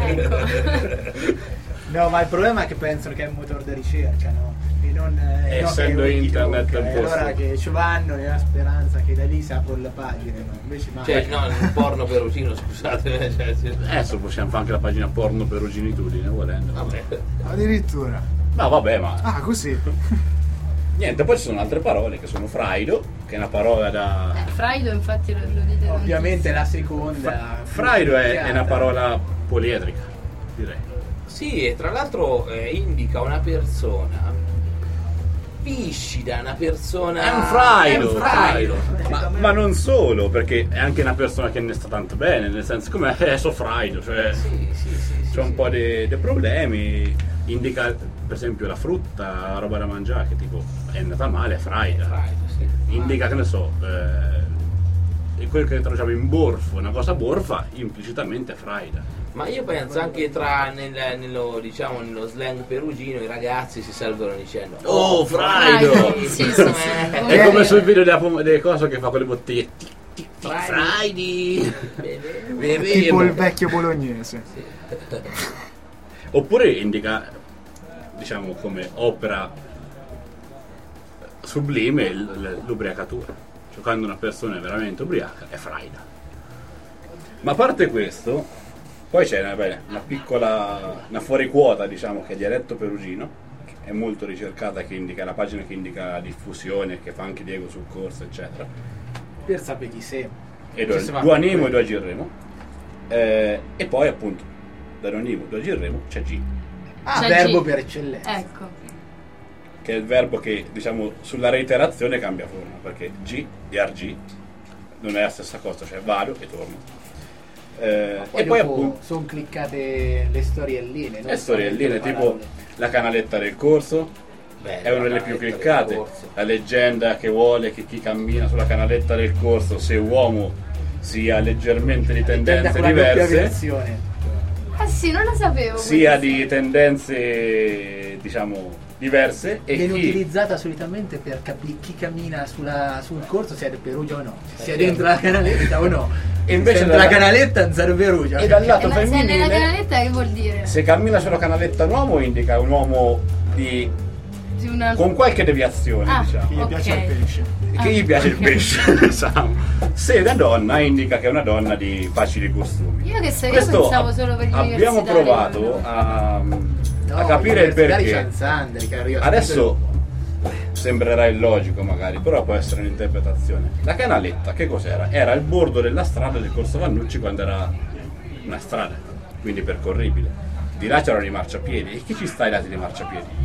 No, ma il problema è che pensano che è un motore di ricerca, no? E non essendo internet un po'. Allora che ci vanno nella speranza che da lì si aprono le pagine, no? Invece un porno perugino, scusate. Adesso possiamo fare anche la pagina porno peruginitudine volendo. Vabbè. Addirittura. No, vabbè, ma. Ah, così. Niente, poi ci sono altre parole che sono fraido, che è una parola da. Fraido, infatti lo dite. Ovviamente la seconda. Fraido è una parola poliedrica, direi. Sì, e tra l'altro indica una persona viscida, una persona... È un fraido. Ma non solo, perché è anche una persona che ne sta tanto bene, nel senso come so fraido, cioè c'è un po' di problemi, indica per esempio la frutta, la roba da mangiare che tipo è andata male, è fraida. Indica, che ne so, quello che traduciamo in borfo, una cosa borfa, implicitamente è fraida. Ma io penso anche nello slang perugino i ragazzi si salvano dicendo "Oh, fraido!" Sì. È come sul video delle cose che fa con le bottiglie. Fraidi! Tipo il vecchio bolognese. Oppure indica, diciamo, come opera sublime l'ubriacatura. Cioè, quando una persona è veramente ubriaca è fraida. Ma a parte questo, poi c'è una piccola, una fuoriquota, diciamo, che è dialetto perugino, che è molto ricercata, che indica la pagina che indica la diffusione, che fa anche Diego sul corso, eccetera. Per sapere chi sei. E due animo e due agirremo. E poi appunto, da animo e due agiremo c'è G. C'è verbo G. Per eccellenza. Ecco. Che è il verbo che, diciamo, sulla reiterazione cambia forma, perché G e RG non è la stessa cosa, cioè vado e torno. E poi appunto sono cliccate le storielline, le storielline tipo la canaletta del corso. È una delle più cliccate, la leggenda che vuole che chi cammina sulla canaletta del corso, se uomo, sia leggermente di tendenze diverse, sì, non lo sapevo, sia di tendenze, diciamo, diverse, e viene utilizzata solitamente per capire chi cammina sul corso se è del Perugia o no, se è dentro la canaletta o no. E invece la canaletta non serve Perugia. E dal lato femminile, nella canaletta che vuol dire? Se cammina sulla canaletta un uomo, indica un uomo con qualche deviazione, diciamo. Che gli piace il pesce. Che gli piace il pesce, diciamo. Se è una donna, indica che è una donna di facili costumi. Io pensavo solo per gli abbiamo provato a capire il perché. Adesso sembrerà illogico magari, però può essere un'interpretazione. La canaletta che cos'era? Era il bordo della strada del Corso Vannucci quando era una strada, quindi percorribile. Di là c'erano i marciapiedi. E chi ci sta ai lati dei marciapiedi?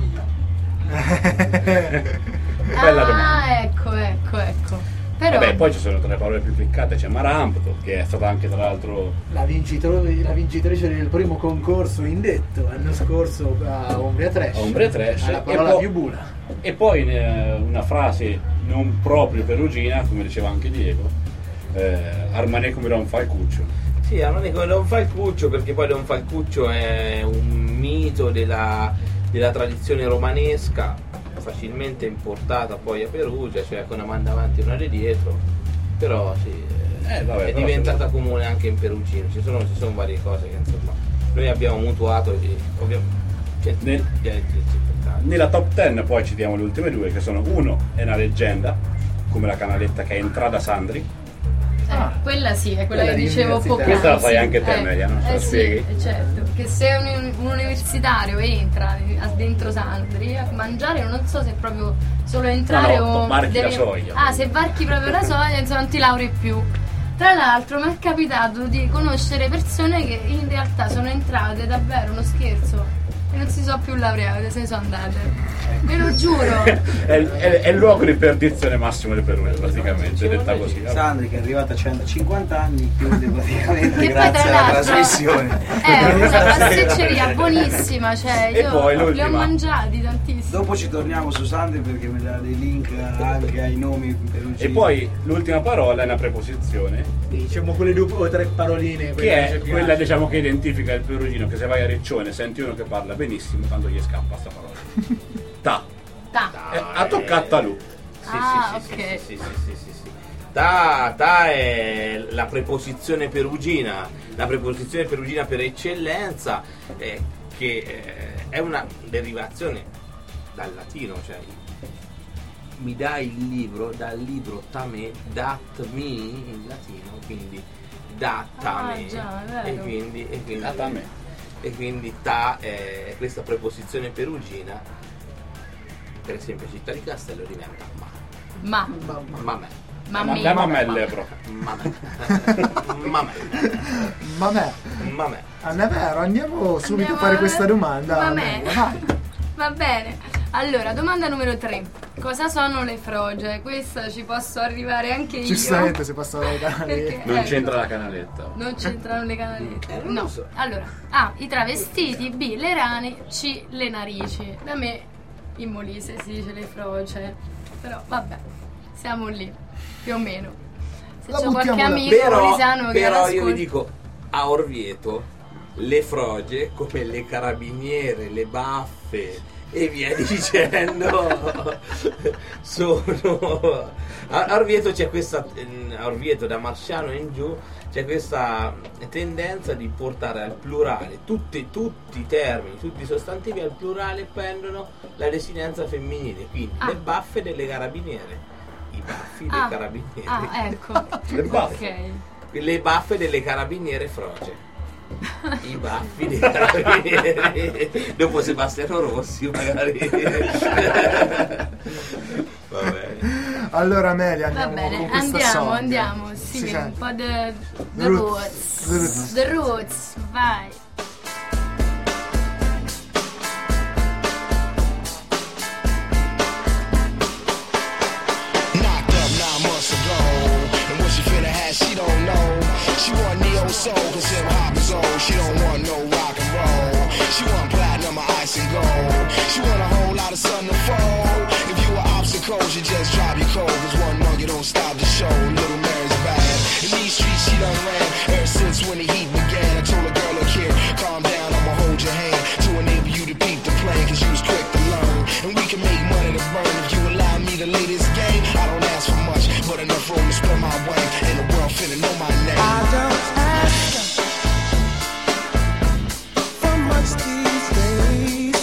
Bella domanda. Ecco. Però... Vabbè, poi ci sono tra le parole più cliccate, c'è Marampto, che è stata anche tra l'altro la vincitrice del primo concorso indetto l'anno scorso a Umbria Trash, la parola più buona. E poi una frase non proprio perugina, come diceva anche Diego, Armanè come Don Falcuccio. Sì, Armanè come Don Falcuccio, perché poi Don Falcuccio è un mito della tradizione romanesca, facilmente importata poi a Perugia, cioè con una manda avanti e una di dietro, però sì, è diventata comune anche in perugino. Ci sono varie cose che insomma noi abbiamo mutuato ovviamente nella top 10. Poi citiamo le ultime due, che sono: uno è una leggenda come la canaletta che è Entrada Sandri. Quella sì, è quella che dicevo poco. Questa la fai anche te, Melia, non so, spieghi? Sì, certo, che se un universitario entra dentro Sandri a mangiare, non so se è proprio solo entrare o varchi la soglia. Se varchi proprio la soglia, insomma, non ti lauri più. Tra l'altro mi è capitato di conoscere persone che in realtà sono entrate davvero, uno scherzo, e non si sono più laureate, se ne sono andate. Ve lo giuro. È il luogo di perdizione massimo del Perù, praticamente, detta così. Sandri che è arrivata a 150 anni chiude praticamente che grazie alla trasmissione. Una pasticceria buonissima, cioè io li ho mangiati tantissimo. Dopo ci torniamo su Sandri perché mi dà dei link anche ai nomi perugini. E poi l'ultima parola è una preposizione. Diciamo quelle 2 o 3 paroline. Che è quella, diciamo, che identifica il perugino, che se vai a Riccione senti uno che parla benissimo, quando gli scappa sta parola. Ta. Ha toccato a lui. Sì. Ta è la preposizione perugina per eccellenza, che è una derivazione dal latino, cioè mi dai il libro, dal libro tame, dat mi in latino, quindi datame, e quindi ta è questa preposizione perugina. Per esempio Città di Castello diventa Annevero, andiamo subito a fare questa domanda. Va bene. Allora, domanda numero 3. Cosa sono le froge? Questa ci posso arrivare anche io. Giustamente se passa la canaletta. Non c'entra la canaletta. Non c'entrano le canalette. No. Allora, A, i travestiti, B, le rane, C, le narici. Da me in Molise si dice le froge. Però vabbè, siamo lì, più o meno. Se c'è qualche amico molisano che però io vi dico, a Orvieto le froge, come le carabiniere, le baffe e via dicendo, sono a Orvieto c'è questa, a Orvieto da Marciano in giù c'è questa tendenza di portare al plurale tutti i termini, tutti i sostantivi al plurale prendono la desinenza femminile, quindi le baffe delle carabiniere, i baffi dei carabinieri, ecco. Le baffe. Le baffe delle carabiniere froge. I baffi dei carabinieri. Dopo Sebastiano Rossi magari. Va bene. Allora Amelia, andiamo, sì, un po' the roots. The roots, vai. She don't know. She want neo soul, cause hip hop is old. She don't want no rock and roll. She want platinum or ice and gold. She want a whole lot of sun to fold. If you were obstacles, you just drop your cold. Cause one monkey don't stop the show. Little Mary's bad. In these streets she done ran ever since when the heat began. I told a girl, look here, calm down, I'ma hold your hand to enable you to peep the plan, cause you was quick to learn. And we can make money to burn if you allow me to lay this game. I don't ask for much, but enough room to spread my wing. And the world finna know my name. I don't ask for much these days,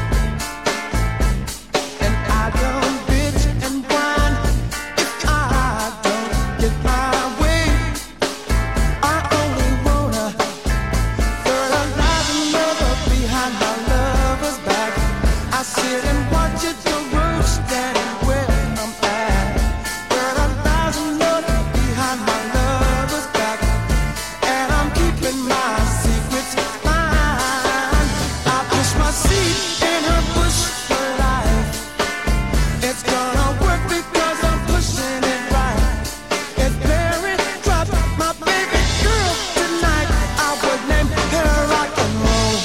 and I don't bitch and whine if I don't get my way. I only wanna fertilize another behind my lover's back. I sit and watch it the road standing where I'm at. Fertilize another behind my lover's back, and I'm keeping my secrets fine. I push my seed in her bush for life. It's gonna work because I'm pushing it right. If Barry dropped my baby girl tonight, I would name her rock and roll.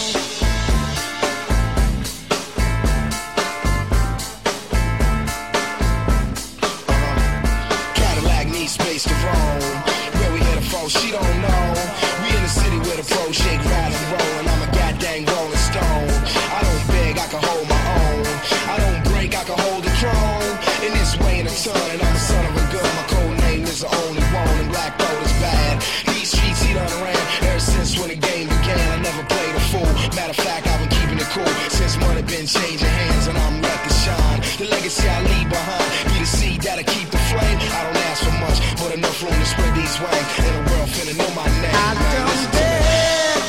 Cadillac needs space to roam. Where we hit a foe, she don't know. We in the city where the pros shake, ride and roll, and I'm a goddamn rolling stone. I don't beg, I can hold my own. I don't break, I can hold the throne. In this way in a ton, and I'm a son of a gun. My code name is the only one, and black gold is bad. These streets he done ran ever since when the game began. I never played a fool. Matter of fact, I've been keeping it cool since money been changing hands, and I'm left to shine. The legacy I leave behind be the seed that'll keep the flame. I don't ask for much, but enough room to spread these wings. And the world finna know my name. I don't beg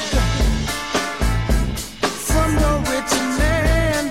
for no rich man,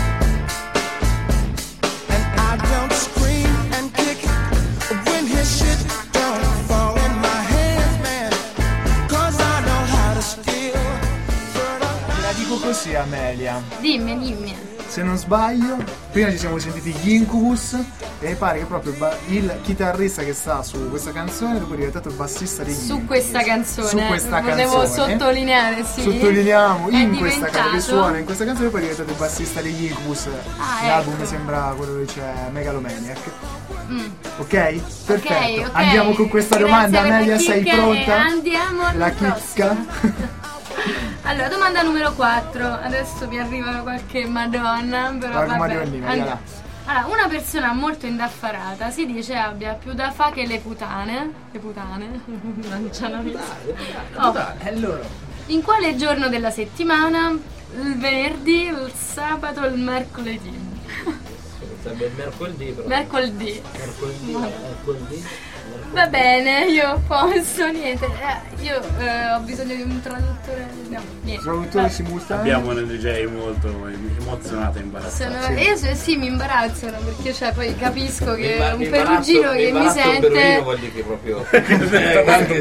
and I don't scream and kick when his shit don't fall in my hands, man. Cause I know how to steal. Te la dico così Amelia, Dimmi. se non sbaglio, prima ci siamo sentiti gli Incubus e mi pare che proprio il chitarrista che sta su questa canzone dopo è diventato il bassista degli Su questa canzone. Volevo Volevo sottolineare, sì. Sottolineiamo È questa diventato- che suona in questa canzone, poi è diventato il bassista degli Incubus. L'album mi sembra quello dove c'è Megalomaniac. Ok? Perfetto. ok. Andiamo con questa Grazie domanda, per Amelia, le sei chicche pronta? e andiamo alla La prossima. chicca. Allora, domanda numero 4. Adesso vi arriva qualche madonna, però Vai, vabbè. Marionnina, Allora, una persona molto indaffarata si dice abbia più da fa che le putane. Le putane? Lanciano lì. Allora, In quale giorno della settimana? Il venerdì, il sabato, il mercoledì? Sarebbe il mercoledì però. Mercoledì. Mercoledì. Va bene, io posso, niente. Io ho bisogno di un traduttore. No, niente. Traduttore simultaneo. Abbiamo una DJ molto emozionata e imbarazzata. Io sì, mi imbarazzano perché cioè, poi capisco che un perugino che mi sente. Perugino vuol dire che proprio tanto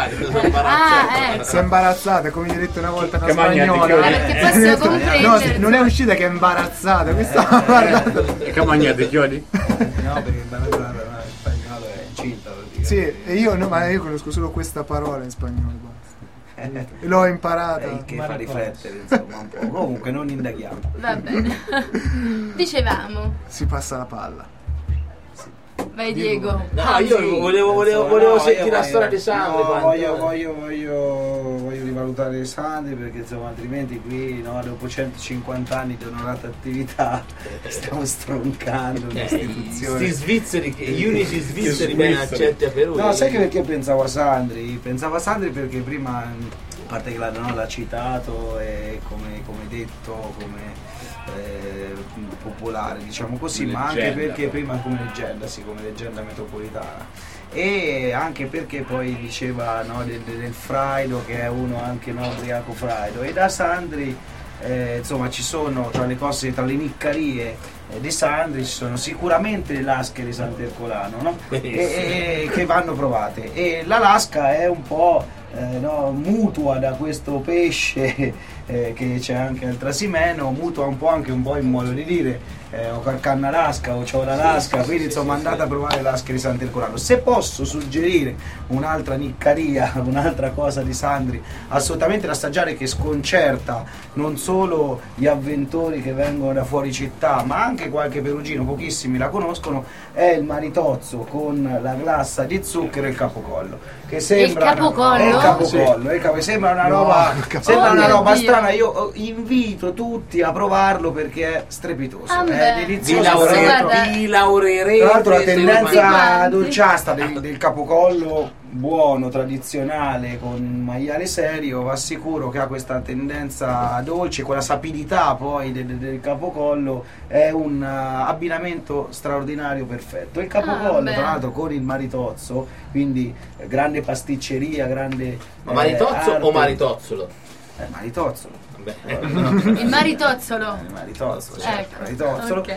bene. Sei imbarazzata, come gli ho detto una volta una spagnola. Perché posso comprendere. No, non è uscita che è imbarazzata, questa parlando. Che mangiate chiodi? No, perché imbarazzata spagnolo è incinta. Sì, e io no, ma io conosco solo questa parola in spagnolo, basta. E l'ho imparata. Che fa riflettere, insomma, un po'. Comunque non indaghiamo. Va bene. Dicevamo. Si passa la palla. Vai Diego. No, io volevo sentire la storia di Sandri. Voglio rivalutare Sandri perché insomma altrimenti qui dopo 150 anni di onorata attività stiamo stroncando l'istituzione. Sti svizzeri, gli unici svizzeri ben accetti a Perugia. No, sai che perché pensavo a Sandri? Pensavo a Sandri perché prima, a parte che l'ha citato e come detto, come popolare, diciamo così, ma anche perché prima come leggenda metropolitana, e anche perché poi diceva del Fraido, che è uno anche ubriaco Fraido, e da Sandri insomma ci sono tra le niccarie di Sandri ci sono sicuramente le lasche di Sant'Ercolano, no? Che vanno provate, e la lasca è un po' mutua da questo pesce che c'è anche al Trasimeno, mutua un po' in modo di dire, o canna lasca o c'ho la lasca, quindi insomma andate a provare lasche di Sant'Ercolano. Se posso suggerire un'altra niccaria, un'altra cosa di Sandri assolutamente da assaggiare, che sconcerta non solo gli avventori che vengono da fuori città ma anche qualche perugino, pochissimi la conoscono, è il maritozzo con la glassa di zucchero e il capocollo, che sembra sembra una roba strana. Io invito tutti a provarlo perché è strepitoso, è delizioso. Vi laurerete. Tra l'altro la tendenza dolciastra del capocollo buono, tradizionale, con maiale serio, va sicuro che ha questa tendenza dolce, quella sapidità poi del capocollo, è un abbinamento straordinario, perfetto. Il capocollo tra l'altro con il maritozzo, quindi grande pasticceria, grande ma maritozzo o maritozzolo? Maritozzolo. Il maritozzolo. Il maritozzolo, certo. Maritozzolo. Okay.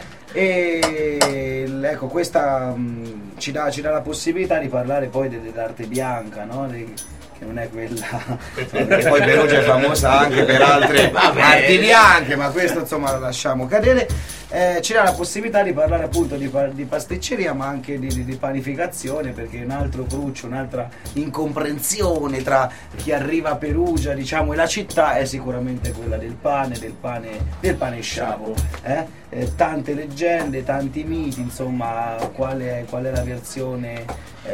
E ecco, questa ci dà la possibilità di parlare poi dell'arte bianca, no? Che non è quella, perché poi Perugia è famosa anche per altre arti bianche, ma questo insomma lo lasciamo cadere. Ci dà la possibilità di parlare appunto di pasticceria, ma anche di panificazione, perché un altro cruccio, un'altra incomprensione tra chi arriva a Perugia, diciamo, e la città è sicuramente quella del pane sciapo. Tante leggende, tanti miti, insomma, qual è la versione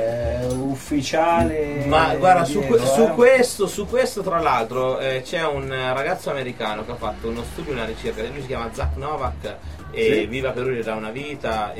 ufficiale? Ma guarda, su questo tra l'altro c'è un ragazzo americano che ha fatto uno studio, una ricerca, lui si chiama Zach Novak e vive a Perugia da una vita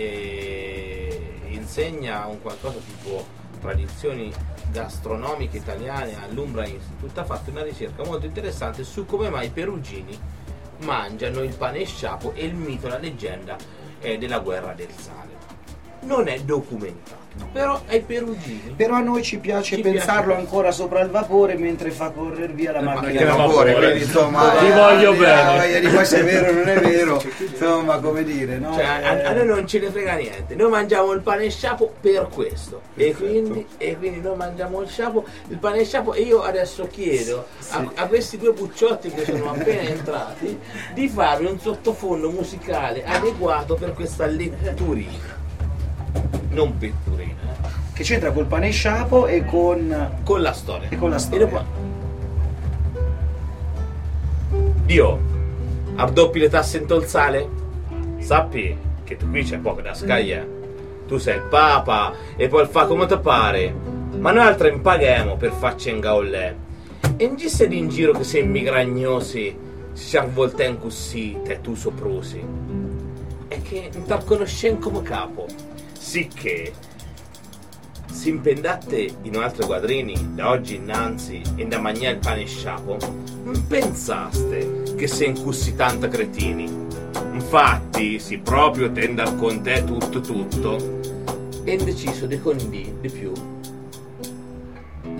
e insegna un qualcosa tipo tradizioni gastronomiche italiane all'Umbra Institute. Ha fatto una ricerca molto interessante su come mai i perugini mangiano il pane sciapo e il mito, la leggenda della guerra del sale. Non è documentato, però ai perugini. Però a noi ci piace pensarlo ancora sopra il vapore mentre fa correre via la macchina da vapore, quindi insomma ti voglio bene. Poi se è vero o non è vero, insomma, come dire, no? Cioè, a noi non ce ne frega niente, noi mangiamo il pane sciapo per questo. E quindi noi mangiamo il pane sciapo, e io adesso chiedo a questi due bucciotti che sono appena entrati di farmi un sottofondo musicale adeguato per questa letturina. Non petturina, che c'entra col pane sciapo e con la storia. Dio, ardoppi le tasse in tolsale? Sappi che tu qui c'è poco da scaglia. Tu sei il papa e poi fa come ti pare, ma noi altri impaghiamo per farci ingaollè. E non ci sei in giro che sei migragnosi, si avvolten così, te tu soprusi. E che non ti conoscen come capo. Sicché si impendate in altri quadrini da oggi innanzi e da mangiare il pane sciapo, non pensaste che se incussi tanta cretini. Infatti si proprio tende con te tutto e deciso di condì di più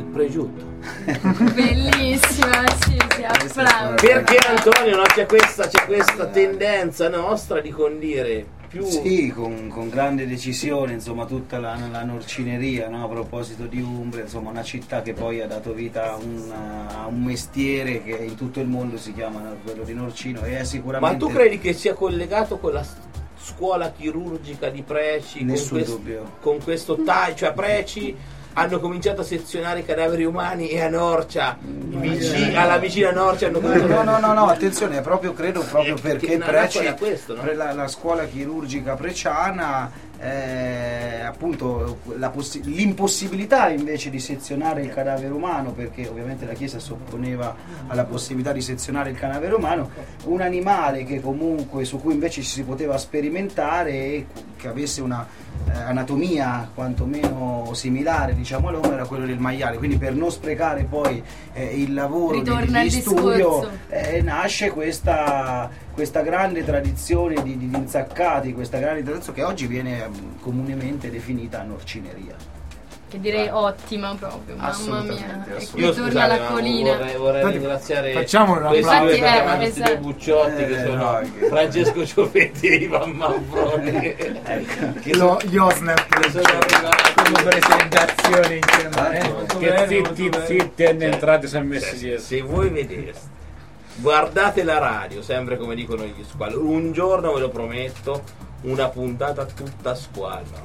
Prosciutto. Bellissima, sì, applauso. Perché Antonio, no, c'è questa tendenza nostra di condire più... Sì, con grande decisione, insomma, tutta la norcineria, no? A proposito di Umbria, insomma, una città che poi ha dato vita a un mestiere che in tutto il mondo si chiama quello di Norcino, e è sicuramente... Ma tu credi che sia collegato con la scuola chirurgica di Preci? Nessun dubbio. Con questo taglio, cioè Preci hanno cominciato a sezionare i cadaveri umani e a Norcia, alla vicina Norcia hanno cominciato... No, attenzione, è proprio, credo, proprio perché Preci, questo, no? la scuola chirurgica preciana, appunto l'impossibilità invece di sezionare il cadavere umano, perché ovviamente la Chiesa si opponeva alla possibilità di sezionare il cadavere umano, un animale che comunque su cui invece ci si poteva sperimentare e che avesse una anatomia quantomeno similare, diciamo, all'uomo, era quello del maiale. Quindi per non sprecare poi il lavoro di studio nasce questa grande tradizione di insaccati, questa grande tradizione che oggi viene comunemente definita norcineria. Che direi ottima proprio, mamma mia. E qui Io, torna la collina. Vorrei ringraziare facciamo un questi applauso. due due Bucciotti che sono Francesco Ciofetti e Ivan Manfroni. Gli Osner Che sono arrivati come presentazione che zitti e entrate sono messi dietro. Se voi vedeste, guardate la radio, sempre come dicono gli squali, un giorno ve lo prometto, una puntata tutta squalo.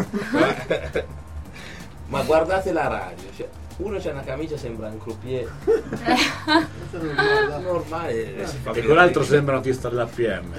Ma guardate la radio, cioè, uno c'ha una camicia, sembra un croupier normale, e con l'altro sembra un autista dell'APM.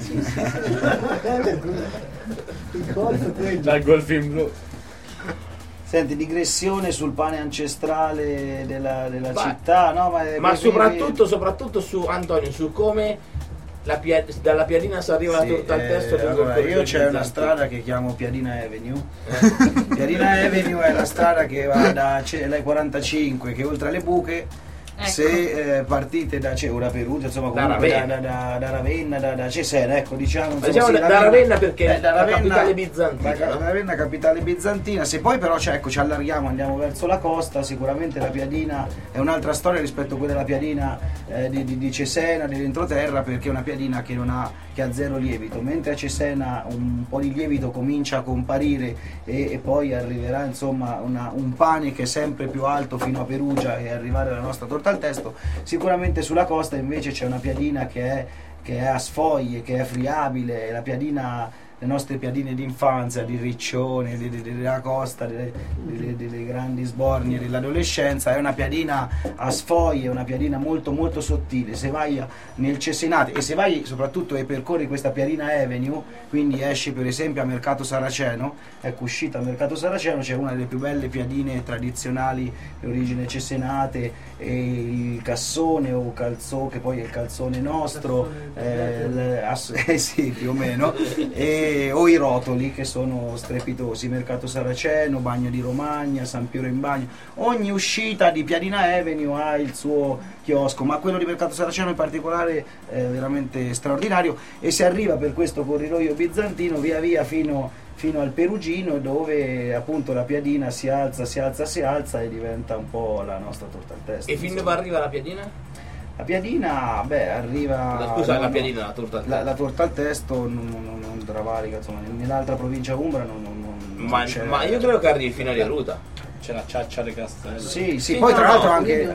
Dal Golfin Blu. Senti, digressione sul pane ancestrale della città, no? Ma soprattutto su Antonio, su come dalla Piadina si arriva alla torta al testo. Allora, io c'è una strada che chiamo Piadina Avenue. Piadina Avenue è la strada che va da l'E45, che oltre alle buche, ecco. Se partite da ora Perugia, insomma, comunque da Ravenna, da Cesena, ecco, diciamo da Ravenna, perché la capitale bizantina. La Ravenna capitale bizantina. Se poi però ci allarghiamo, andiamo verso la costa, sicuramente la Piadina è un'altra storia rispetto a quella della Piadina di Cesena, dell'entroterra, perché è una Piadina che ha zero lievito, mentre a Cesena un po' di lievito comincia a comparire e poi arriverà, insomma, un pane che è sempre più alto fino a Perugia e arrivare alla nostra torta al testo. Sicuramente sulla costa invece c'è una Piadina che è a sfoglie, che è friabile, le nostre piadine d'infanzia, di Riccione, della costa, delle grandi sbornie dell'adolescenza, è una piadina a sfoglie, una piadina molto molto sottile. Se vai nel Cesenate e se vai soprattutto e percorri questa Piadina Avenue, quindi esci per esempio a Mercato Saraceno, ecco, uscita a Mercato Saraceno c'è una delle più belle piadine tradizionali di origine cesenate, il cassone o calzò, che poi è il calzone nostro, sì, più o meno, o i rotoli, che sono strepitosi. Mercato Saraceno, Bagno di Romagna, San Piero in Bagno, ogni uscita di Piadina Avenue ha il suo chiosco, ma quello di Mercato Saraceno in particolare è veramente straordinario, e si arriva per questo corridoio bizantino via via fino al Perugino, dove appunto la Piadina si alza e diventa un po' la nostra torta al testo. E fin dove arriva la Piadina? La Piadina, arriva... Scusa, la Piadina, la torta al testo. La torta al testo non travalica, insomma, nell'altra provincia umbra non c'è. Ma io credo che arrivi fino a Ruta. C'è la ciaccia dei castelli. Sì, poi tra l'altro anche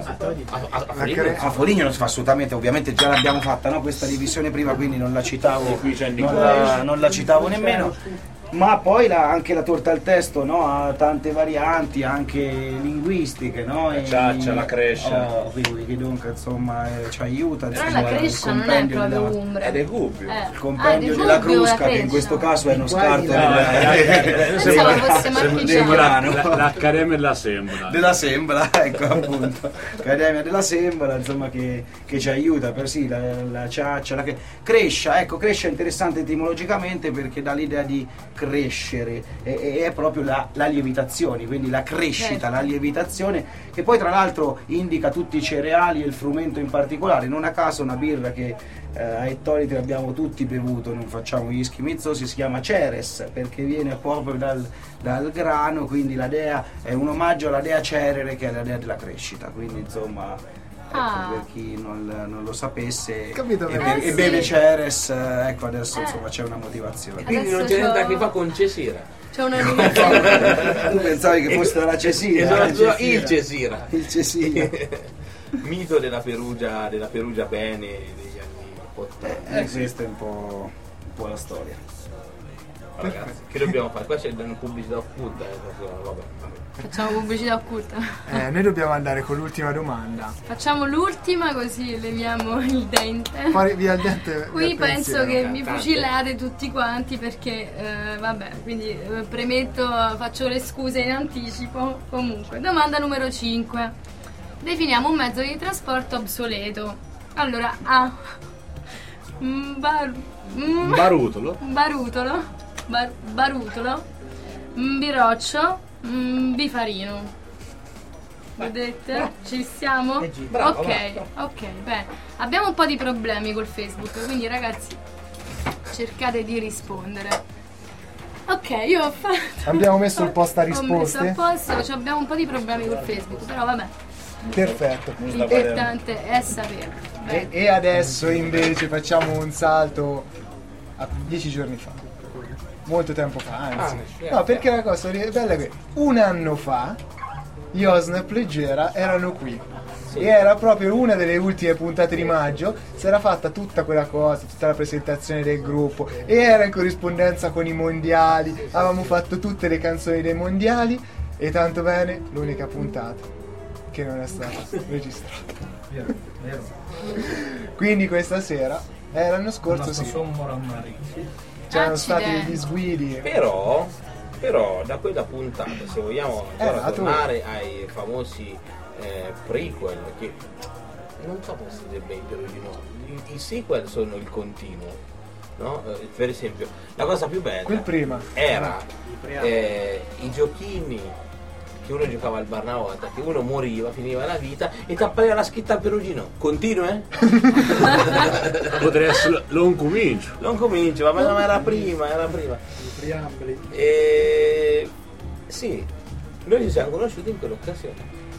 a Foligno non si fa assolutamente, ovviamente già l'abbiamo fatta, no, questa divisione prima, quindi non la citavo, non la citavo nemmeno. Ma poi anche la torta al testo, no, ha tante varianti, anche linguistiche, no? La ciaccia, la crescia. Quindi che dunque, insomma, ci aiuta. Però la crescia non è proprio Umbria. È del Gubbio. Il compendio della Crusca, che in questo caso è uno scarto pensavo fosse marchigiano. L'Accademia della Sembra. Della Sembra, ecco, appunto. L'Accademia della Sembra, insomma, che ci aiuta. Per sì, la ciaccia, crescia, ecco, crescia è interessante etimologicamente perché dà l'idea di crescere, è proprio la lievitazione, quindi la crescita, la lievitazione, che poi tra l'altro indica tutti i cereali e il frumento in particolare. Non a caso una birra che a Ettolite abbiamo tutti bevuto, non facciamo gli schimizzosi, si chiama Ceres, perché viene proprio dal grano, quindi la dea è un omaggio alla dea Cerere, che è la dea della crescita, quindi insomma, ecco, per chi non lo sapesse e beve Ceres, ecco, adesso insomma c'è una motivazione. Quindi non c'è niente che fa con Cesira. C'è un'animazione. Tu pensavi che fosse la Cesira? Il Cesira. Il Cesira. Mito della Perugia bene degli anni 80. Questa è un po' la storia. Ragazzi, che dobbiamo fare? Qua c'è una pubblicità occulta, vabbè. Facciamo pubblicità occulta. Noi dobbiamo andare con l'ultima domanda. Facciamo l'ultima così leviamo il dente. Fuori via il dente. Qui penso che mi fucilate tutti quanti perché vabbè, quindi premetto, faccio le scuse in anticipo. Comunque, domanda numero 5. Definiamo un mezzo di trasporto obsoleto. Allora, A. Barutolo. Barutolo. Biroccio. Bifarino. Vedete? Ci siamo? Bravo, ok, bene. Abbiamo un po' di problemi col Facebook, quindi ragazzi cercate di rispondere. Ok, io ho fatto. Abbiamo messo il post a risposte. Ho messo a posto, abbiamo un po' di problemi col Facebook, però vabbè. Perfetto. L'importante è sapere. E adesso invece facciamo un salto a 10 giorni fa. Molto tempo fa, anzi. No, perché la cosa bella è che un anno fa Josn e Pleggera erano qui. E era proprio una delle ultime puntate di maggio. Si era fatta tutta quella cosa, tutta la presentazione del gruppo, e era in corrispondenza con i mondiali. Avevamo fatto tutte le canzoni dei mondiali. E tanto bene, l'unica puntata che non è stata registrata. Vero. Quindi questa sera, l'anno scorso sì, c'erano stati degli sguidi. Però da quella puntata, se vogliamo ancora tornare ai famosi prequel, che non so se si debba i sequel sono il continuo, no? Per esempio, la cosa più bella quel prima era i giochini che uno giocava al bar una volta, che uno moriva, finiva la vita e ti appariva la scritta al perugino. Continua? Potrei essere non comincio, ma era prima. I preamboli. Sì, noi ci siamo conosciuti in quell'occasione.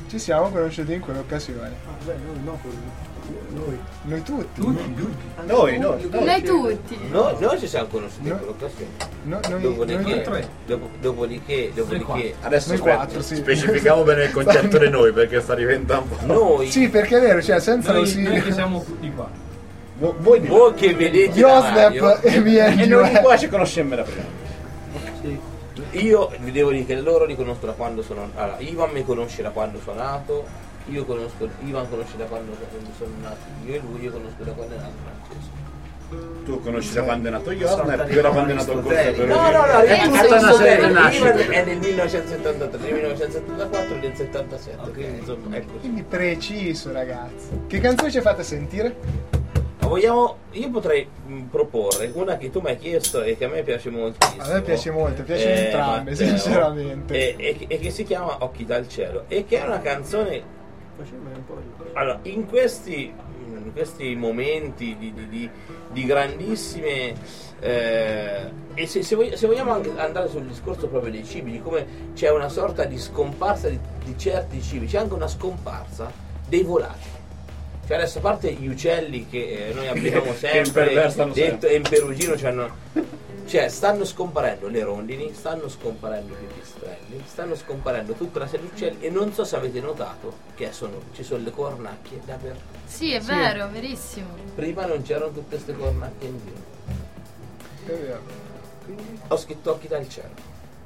Noi tutti. Noi tutti. Noi ci siamo conosciuti in quell'occasione. Dopodiché adesso noi quattro, sì. Specifichiamo bene il concetto di noi, perché sta diventando un po'. Noi. Sì, perché è vero, cioè senza noi che siamo tutti qua. Voi che vedete Josnep e e noi qua ci conosciamo da prima. Io vi devo dire che loro li conosco da quando sono. Allora, Ivan mi conosce da quando sono nato. Ivan conosce da quando sono nato io e lui, io conosco da quando è nato Francesco. Tu conosci da quando è nato Josn e io da quando è nato il corso. No, è tutta una serie di nascita. Ivan è del 1973, del 1974 e del 77. Okay. Insomma, ecco. Quindi preciso, ragazzi. Che canzone ci fate sentire? Io potrei proporre una che tu mi hai chiesto e che a me piace moltissimo. A me piace molto, piacciono entrambe, Matteo, sinceramente. E che si chiama Occhi dal cielo. E che è una canzone. Allora, in questi momenti di grandissime e se vogliamo anche andare sul discorso proprio dei cibi, di come c'è una sorta di scomparsa di certi cibi, c'è anche una scomparsa dei volatili. Cioè adesso, a parte gli uccelli che noi abbiamo sempre detto, e in Perugino cioè stanno scomparendo le rondini, stanno scomparendo i pipistrelli, stanno scomparendo tutta la serie di uccelli, e non so se avete notato che ci sono le cornacchie dappertutto. Sì, è vero, verissimo. Prima non c'erano tutte queste cornacchie in giro. È vero. Quindi ho scritto Occhi dal cielo.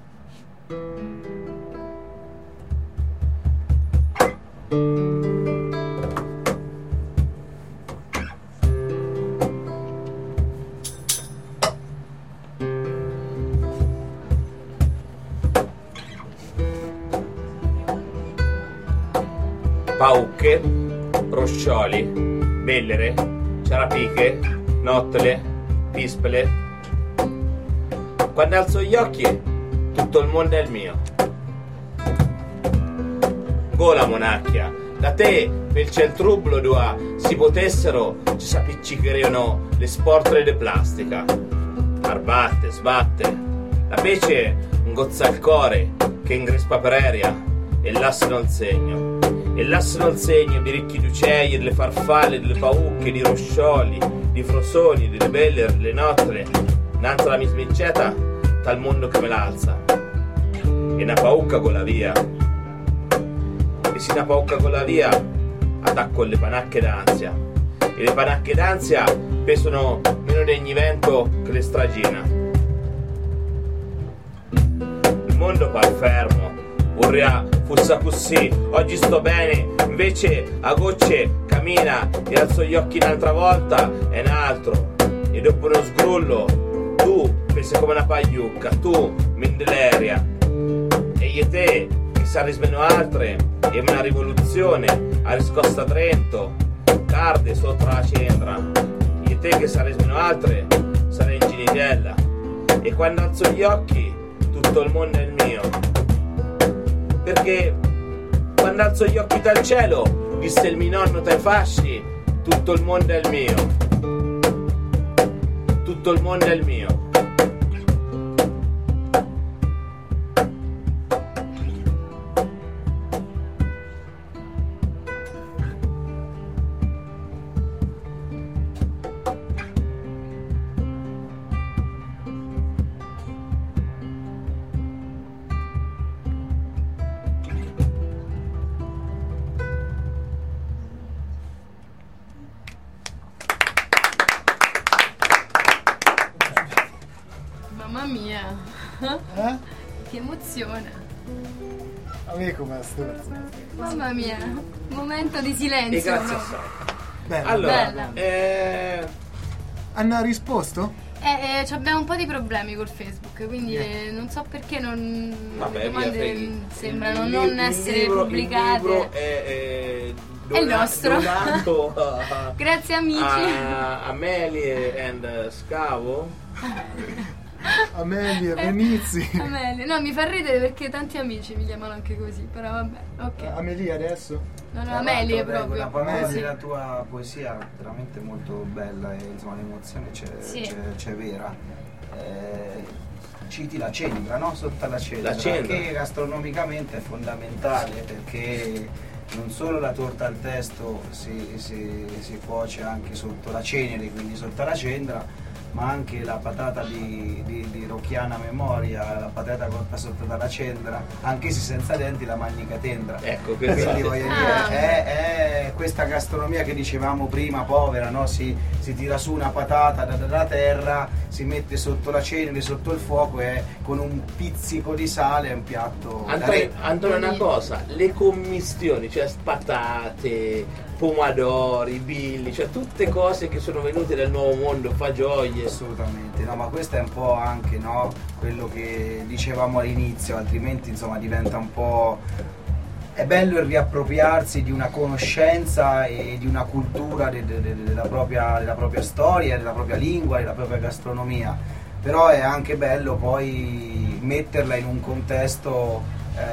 Pauche, roscioli, bellere, ciarapiche, nottole, pispele. Quando alzo gli occhi, tutto il mondo è il mio. Gola monacchia, da te per c'è il trublo dove si potessero ci s'appiccicherebbero le sportole di plastica. Arbatte, sbatte, la pece ingozza il core che ingrespa per aria e lassano il segno. E lassano il segno di ricchi d'uccelli, delle farfalle, delle paucche, di roscioli, di frosoni, delle belle, delle nottole. Nanza la mi sminceta, tal mondo che me l'alza. E una paucca con la via. E si una paucca con la via, attacco le panacche d'ansia. E le panacche d'ansia pesano meno degni vento che le stragina. Il mondo par fermo. Urria, fussa così, oggi sto bene, invece a gocce cammina e alzo gli occhi un'altra volta e un altro. E dopo uno sgrullo, tu pensi come una pagliucca, tu Mendeleria. E io e te, che sarei meno altre, e una rivoluzione, a riscosta Trento, carde sotto la cendra. Io e te che sarei meno altre, sarei in Ginitella. E quando alzo gli occhi, tutto il mondo è il mio. Perché quando alzo gli occhi dal cielo, disse il mio nonno tra i fasci, tutto il mondo è il mio. Tutto il mondo è il mio. Mamma mia. Che emozione. Amico, ma scherzo. Mamma mia. Momento di silenzio. E grazie a Bella. Allora, hanno risposto? Abbiamo un po' di problemi col Facebook, quindi non so perché le domande sembrano non essere pubblicate. Il libro è il nostro. Donato Grazie amici. a Amelie and Scavo. Amelie, Venizzi. Amelie. No, mi fa ridere perché tanti amici mi chiamano anche così, però vabbè, ok. Amelie adesso? No, Amelie proprio. La tua poesia è veramente molto bella e insomma l'emozione c'è vera. Citi la cendra, no? Sotto la cendra, che gastronomicamente è fondamentale perché non solo la torta al testo si cuoce anche sotto la cenere, quindi sotto la cendra, ma anche la patata di rocchiana memoria, la patata cotta sotto dalla cendra, anche se senza denti la magnica tendra. Ecco, quindi voglio dire, è questa gastronomia che dicevamo prima, povera, no? Si tira su una patata dalla terra, si mette sotto la cenere, sotto il fuoco e con un pizzico di sale è un piatto. Antonio, una cosa, le commistioni, cioè patate, pomodori, billi, cioè tutte cose che sono venute dal nuovo mondo, fagioli. Assolutamente, no, ma questo è un po' anche, no, quello che dicevamo all'inizio, altrimenti insomma diventa un po'. È bello il riappropriarsi di una conoscenza e di una cultura della propria storia, della propria lingua, della propria gastronomia, però è anche bello poi metterla in un contesto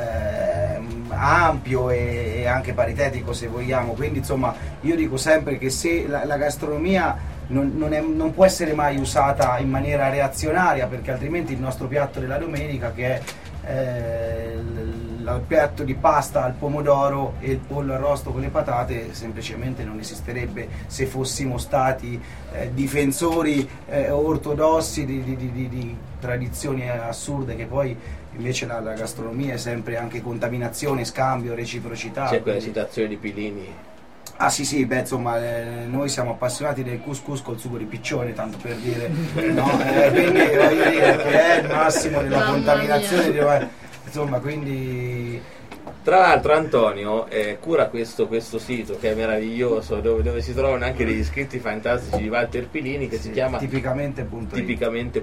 ampio e anche paritetico, se vogliamo. Quindi insomma io dico sempre che se la gastronomia non può essere mai usata in maniera reazionaria, perché altrimenti il nostro piatto della domenica, che è il piatto di pasta al pomodoro e il pollo arrosto con le patate, semplicemente non esisterebbe se fossimo stati difensori ortodossi di tradizioni assurde, che poi invece la gastronomia è sempre anche contaminazione, scambio, reciprocità. C'è quella citazione di Pilini. Ah sì, beh insomma noi siamo appassionati del couscous col sugo di piccione, tanto per dire, no? Quindi voglio dire che è il massimo della contaminazione, insomma, quindi. Tra l'altro Antonio cura questo sito che è meraviglioso, dove si trovano anche degli scritti fantastici di Walter Pilini, che si chiama tipicamente.it.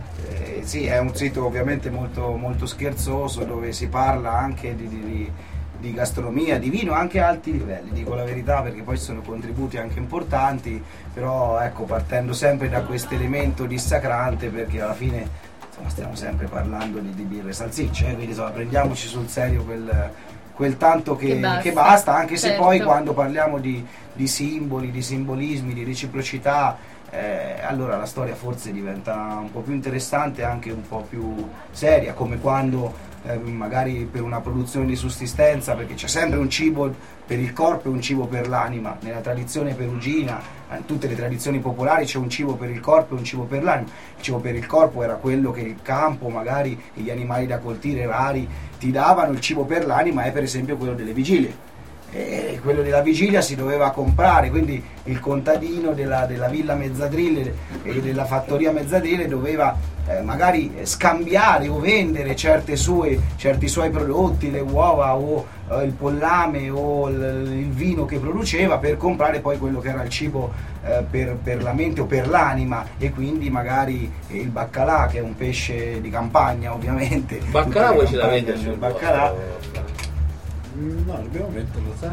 Sì, è un sito ovviamente molto, molto scherzoso, dove si parla anche di gastronomia, di vino, anche a alti livelli, dico la verità, perché poi ci sono contributi anche importanti, però ecco, partendo sempre da questo elemento dissacrante, perché alla fine insomma, stiamo sempre parlando di birre salsicce, quindi insomma, prendiamoci sul serio quel tanto che basta, anche se poi quando parliamo di simboli, di simbolismi, di reciprocità, allora la storia forse diventa un po' più interessante, anche un po' più seria, come quando magari per una produzione di sussistenza, perché c'è sempre un cibo per il corpo e un cibo per l'anima. Nella tradizione perugina, in tutte le tradizioni popolari, c'è un cibo per il corpo e un cibo per l'anima. Il cibo per il corpo era quello che il campo, magari gli animali da coltire rari ti davano. Il cibo per l'anima è per esempio quello delle vigilie. E quello della vigilia si doveva comprare, quindi il contadino della villa Mezzadrile e della fattoria Mezzadrile doveva magari scambiare o vendere certi suoi prodotti, le uova o il pollame o il vino che produceva, per comprare poi quello che era il cibo per la mente o per l'anima, e quindi magari il baccalà, che è un pesce di campagna ovviamente. Baccalà voi ce l'avete sul baccalà? No, dobbiamo metterlo, sai?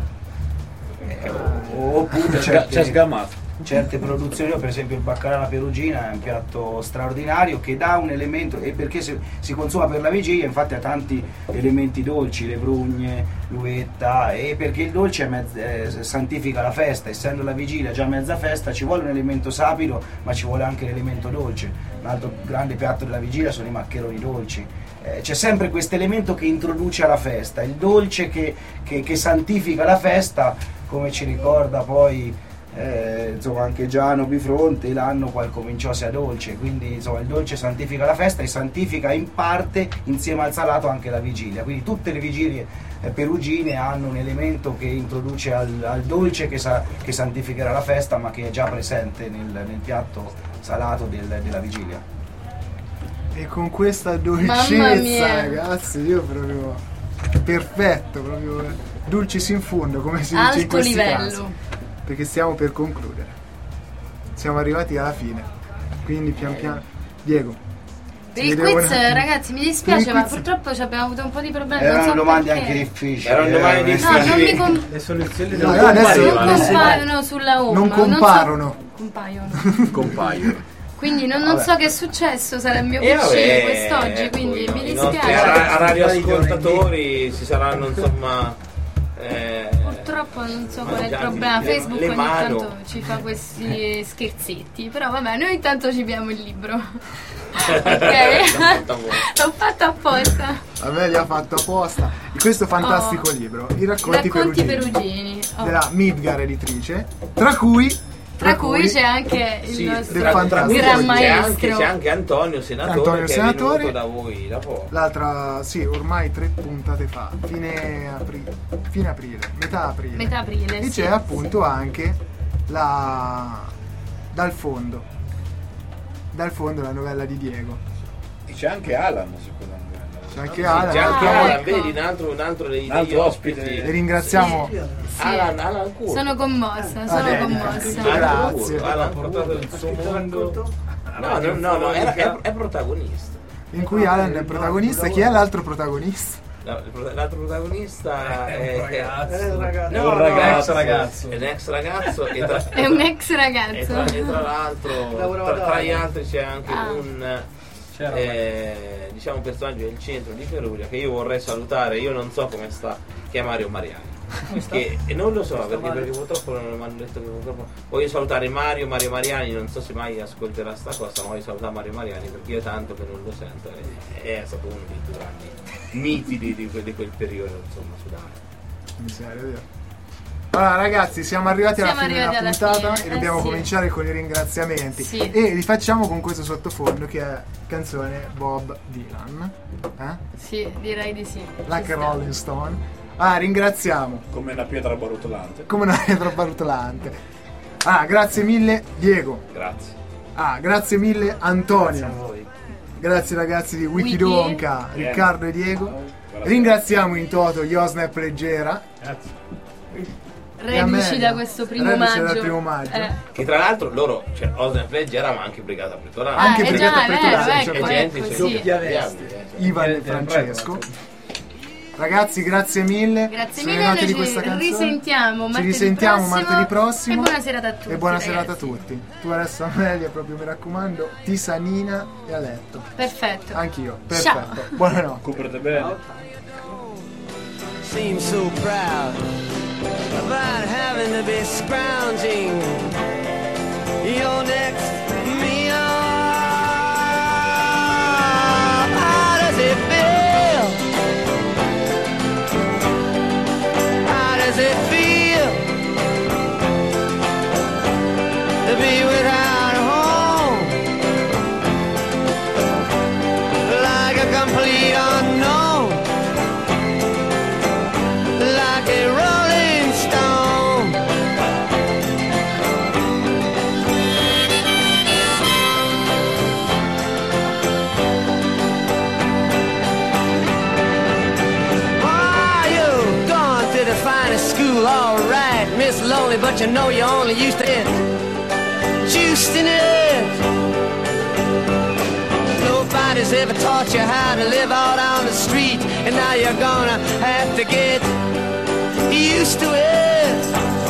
Oppure c'è sgamato. Certe produzioni, per esempio il baccalà alla perugina è un piatto straordinario che dà un elemento, e perché si consuma per la vigilia, infatti ha tanti elementi dolci, le prugne, l'uvetta, e perché il dolce santifica la festa, essendo la vigilia già mezza festa ci vuole un elemento sapido, ma ci vuole anche l'elemento dolce. Un altro grande piatto della vigilia sono i maccheroni dolci. C'è sempre questo elemento che introduce alla festa, il dolce che santifica la festa, come ci ricorda poi insomma anche Giano Bifronte, l'anno qual cominciò sia dolce, quindi insomma il dolce santifica la festa e santifica in parte insieme al salato anche la vigilia, quindi tutte le vigilie perugine hanno un elemento che introduce al dolce che santificherà la festa, ma che è già presente nel piatto salato della vigilia. E con questa dolcezza, ragazzi, io proprio perfetto, proprio dulcis in fundo, come si dice in questi casi, perché stiamo per concludere, siamo arrivati alla fine, quindi pian piano. Diego, per il quiz, ragazzi, mi dispiace, ma purtroppo abbiamo avuto un po' di problemi. Erano domande anche difficili. Erano domande difficili. No, non le soluzioni non compaiono sulla home. Non compaiono. Compaiono. Quindi non so che è successo, sarà il mio piacere quest'oggi, quindi mi dispiace. A radioascoltatori si saranno insomma... Purtroppo non so qual è il problema, Facebook ogni tanto ci fa questi scherzetti, però vabbè, noi intanto ci abbiamo il libro. Ok, l'ho fatto apposta. A me li ha fatto apposta. In questo fantastico libro, I racconti perugini della Midgar editrice, tra cui c'è anche il nostro gran maestro. C'è anche Antonio Senatore, che è venuto da voi da poco. L'altra, sì, ormai 3 puntate fa, fine aprile, metà aprile. E c'è appunto anche Dal fondo la novella di Diego. E c'è anche Alan su quella novella. C'è anche Alan. C'è anche Alan, vedi, un altro degli ospiti. Le ringraziamo. Sì. Alan sono commossa. Grazie. Alan ha portato il suo mondo. No, è protagonista. In cui Alan è protagonista. Chi è l'altro protagonista? L'altro protagonista è un ex ragazzo. È un ex ragazzo. E tra l'altro, tra gli altri c'è anche un personaggio del centro di Perugia che io vorrei salutare. Io non so come sta, che è Mario Mariani. E non lo so perché purtroppo non mi hanno detto che purtroppo voglio salutare Mario Mariani, non so se mai ascolterà sta cosa, ma voglio salutare Mario Mariani perché io tanto che non lo sento, è stato uno dei più grandi miti di quel periodo, insomma, Allora ragazzi, siamo arrivati alla fine della puntata e dobbiamo cominciare con i ringraziamenti e li facciamo con questo sottofondo che è canzone Bob Dylan. Sì, direi di sì. Like a Rolling Stone. Ringraziamo. Come una pietra barotolante. Grazie mille Diego. Grazie. Grazie mille Antonio. Grazie a voi. Grazie ragazzi di Wikidonca, Riccardo e Diego. Ringraziamo in toto Josnep Leggera. Grazie. Reduci da questo primo maggio. Che tra l'altro loro, cioè Josnep Leggera, ma anche Brigata Pretorale. Anche Brigata Pretorale. Doppia veste. Ivan e Francesco. Ragazzi, grazie mille. Grazie mille, noi ci risentiamo martedì prossimo. E buona serata a tutti. E buona serata a tutti. Tu adesso, Amelia, proprio mi raccomando, tisanina e a letto. Perfetto. Anch'io, perfetto. Ciao. Buonanotte. Coprite bene. Seem so proud about having to be scrounging your next meal. How does it feel? How does it feel to be without a home? Like a complete unknown, like a rolling stone. Oh, you've gone to the finest school, all right, Miss Lonely, but you know you only used to it, juiced in it. Nobody's ever taught you how to live out on the street, and now you're gonna have to get used to it.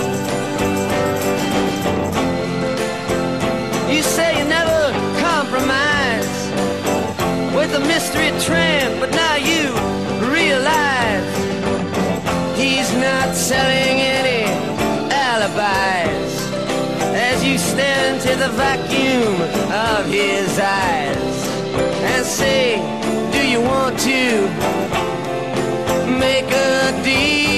You say you never compromise with a mystery tramp, but now you realize he's not selling any alibis as you stare into the vacuum of his eyes and say, do you want to make a deal?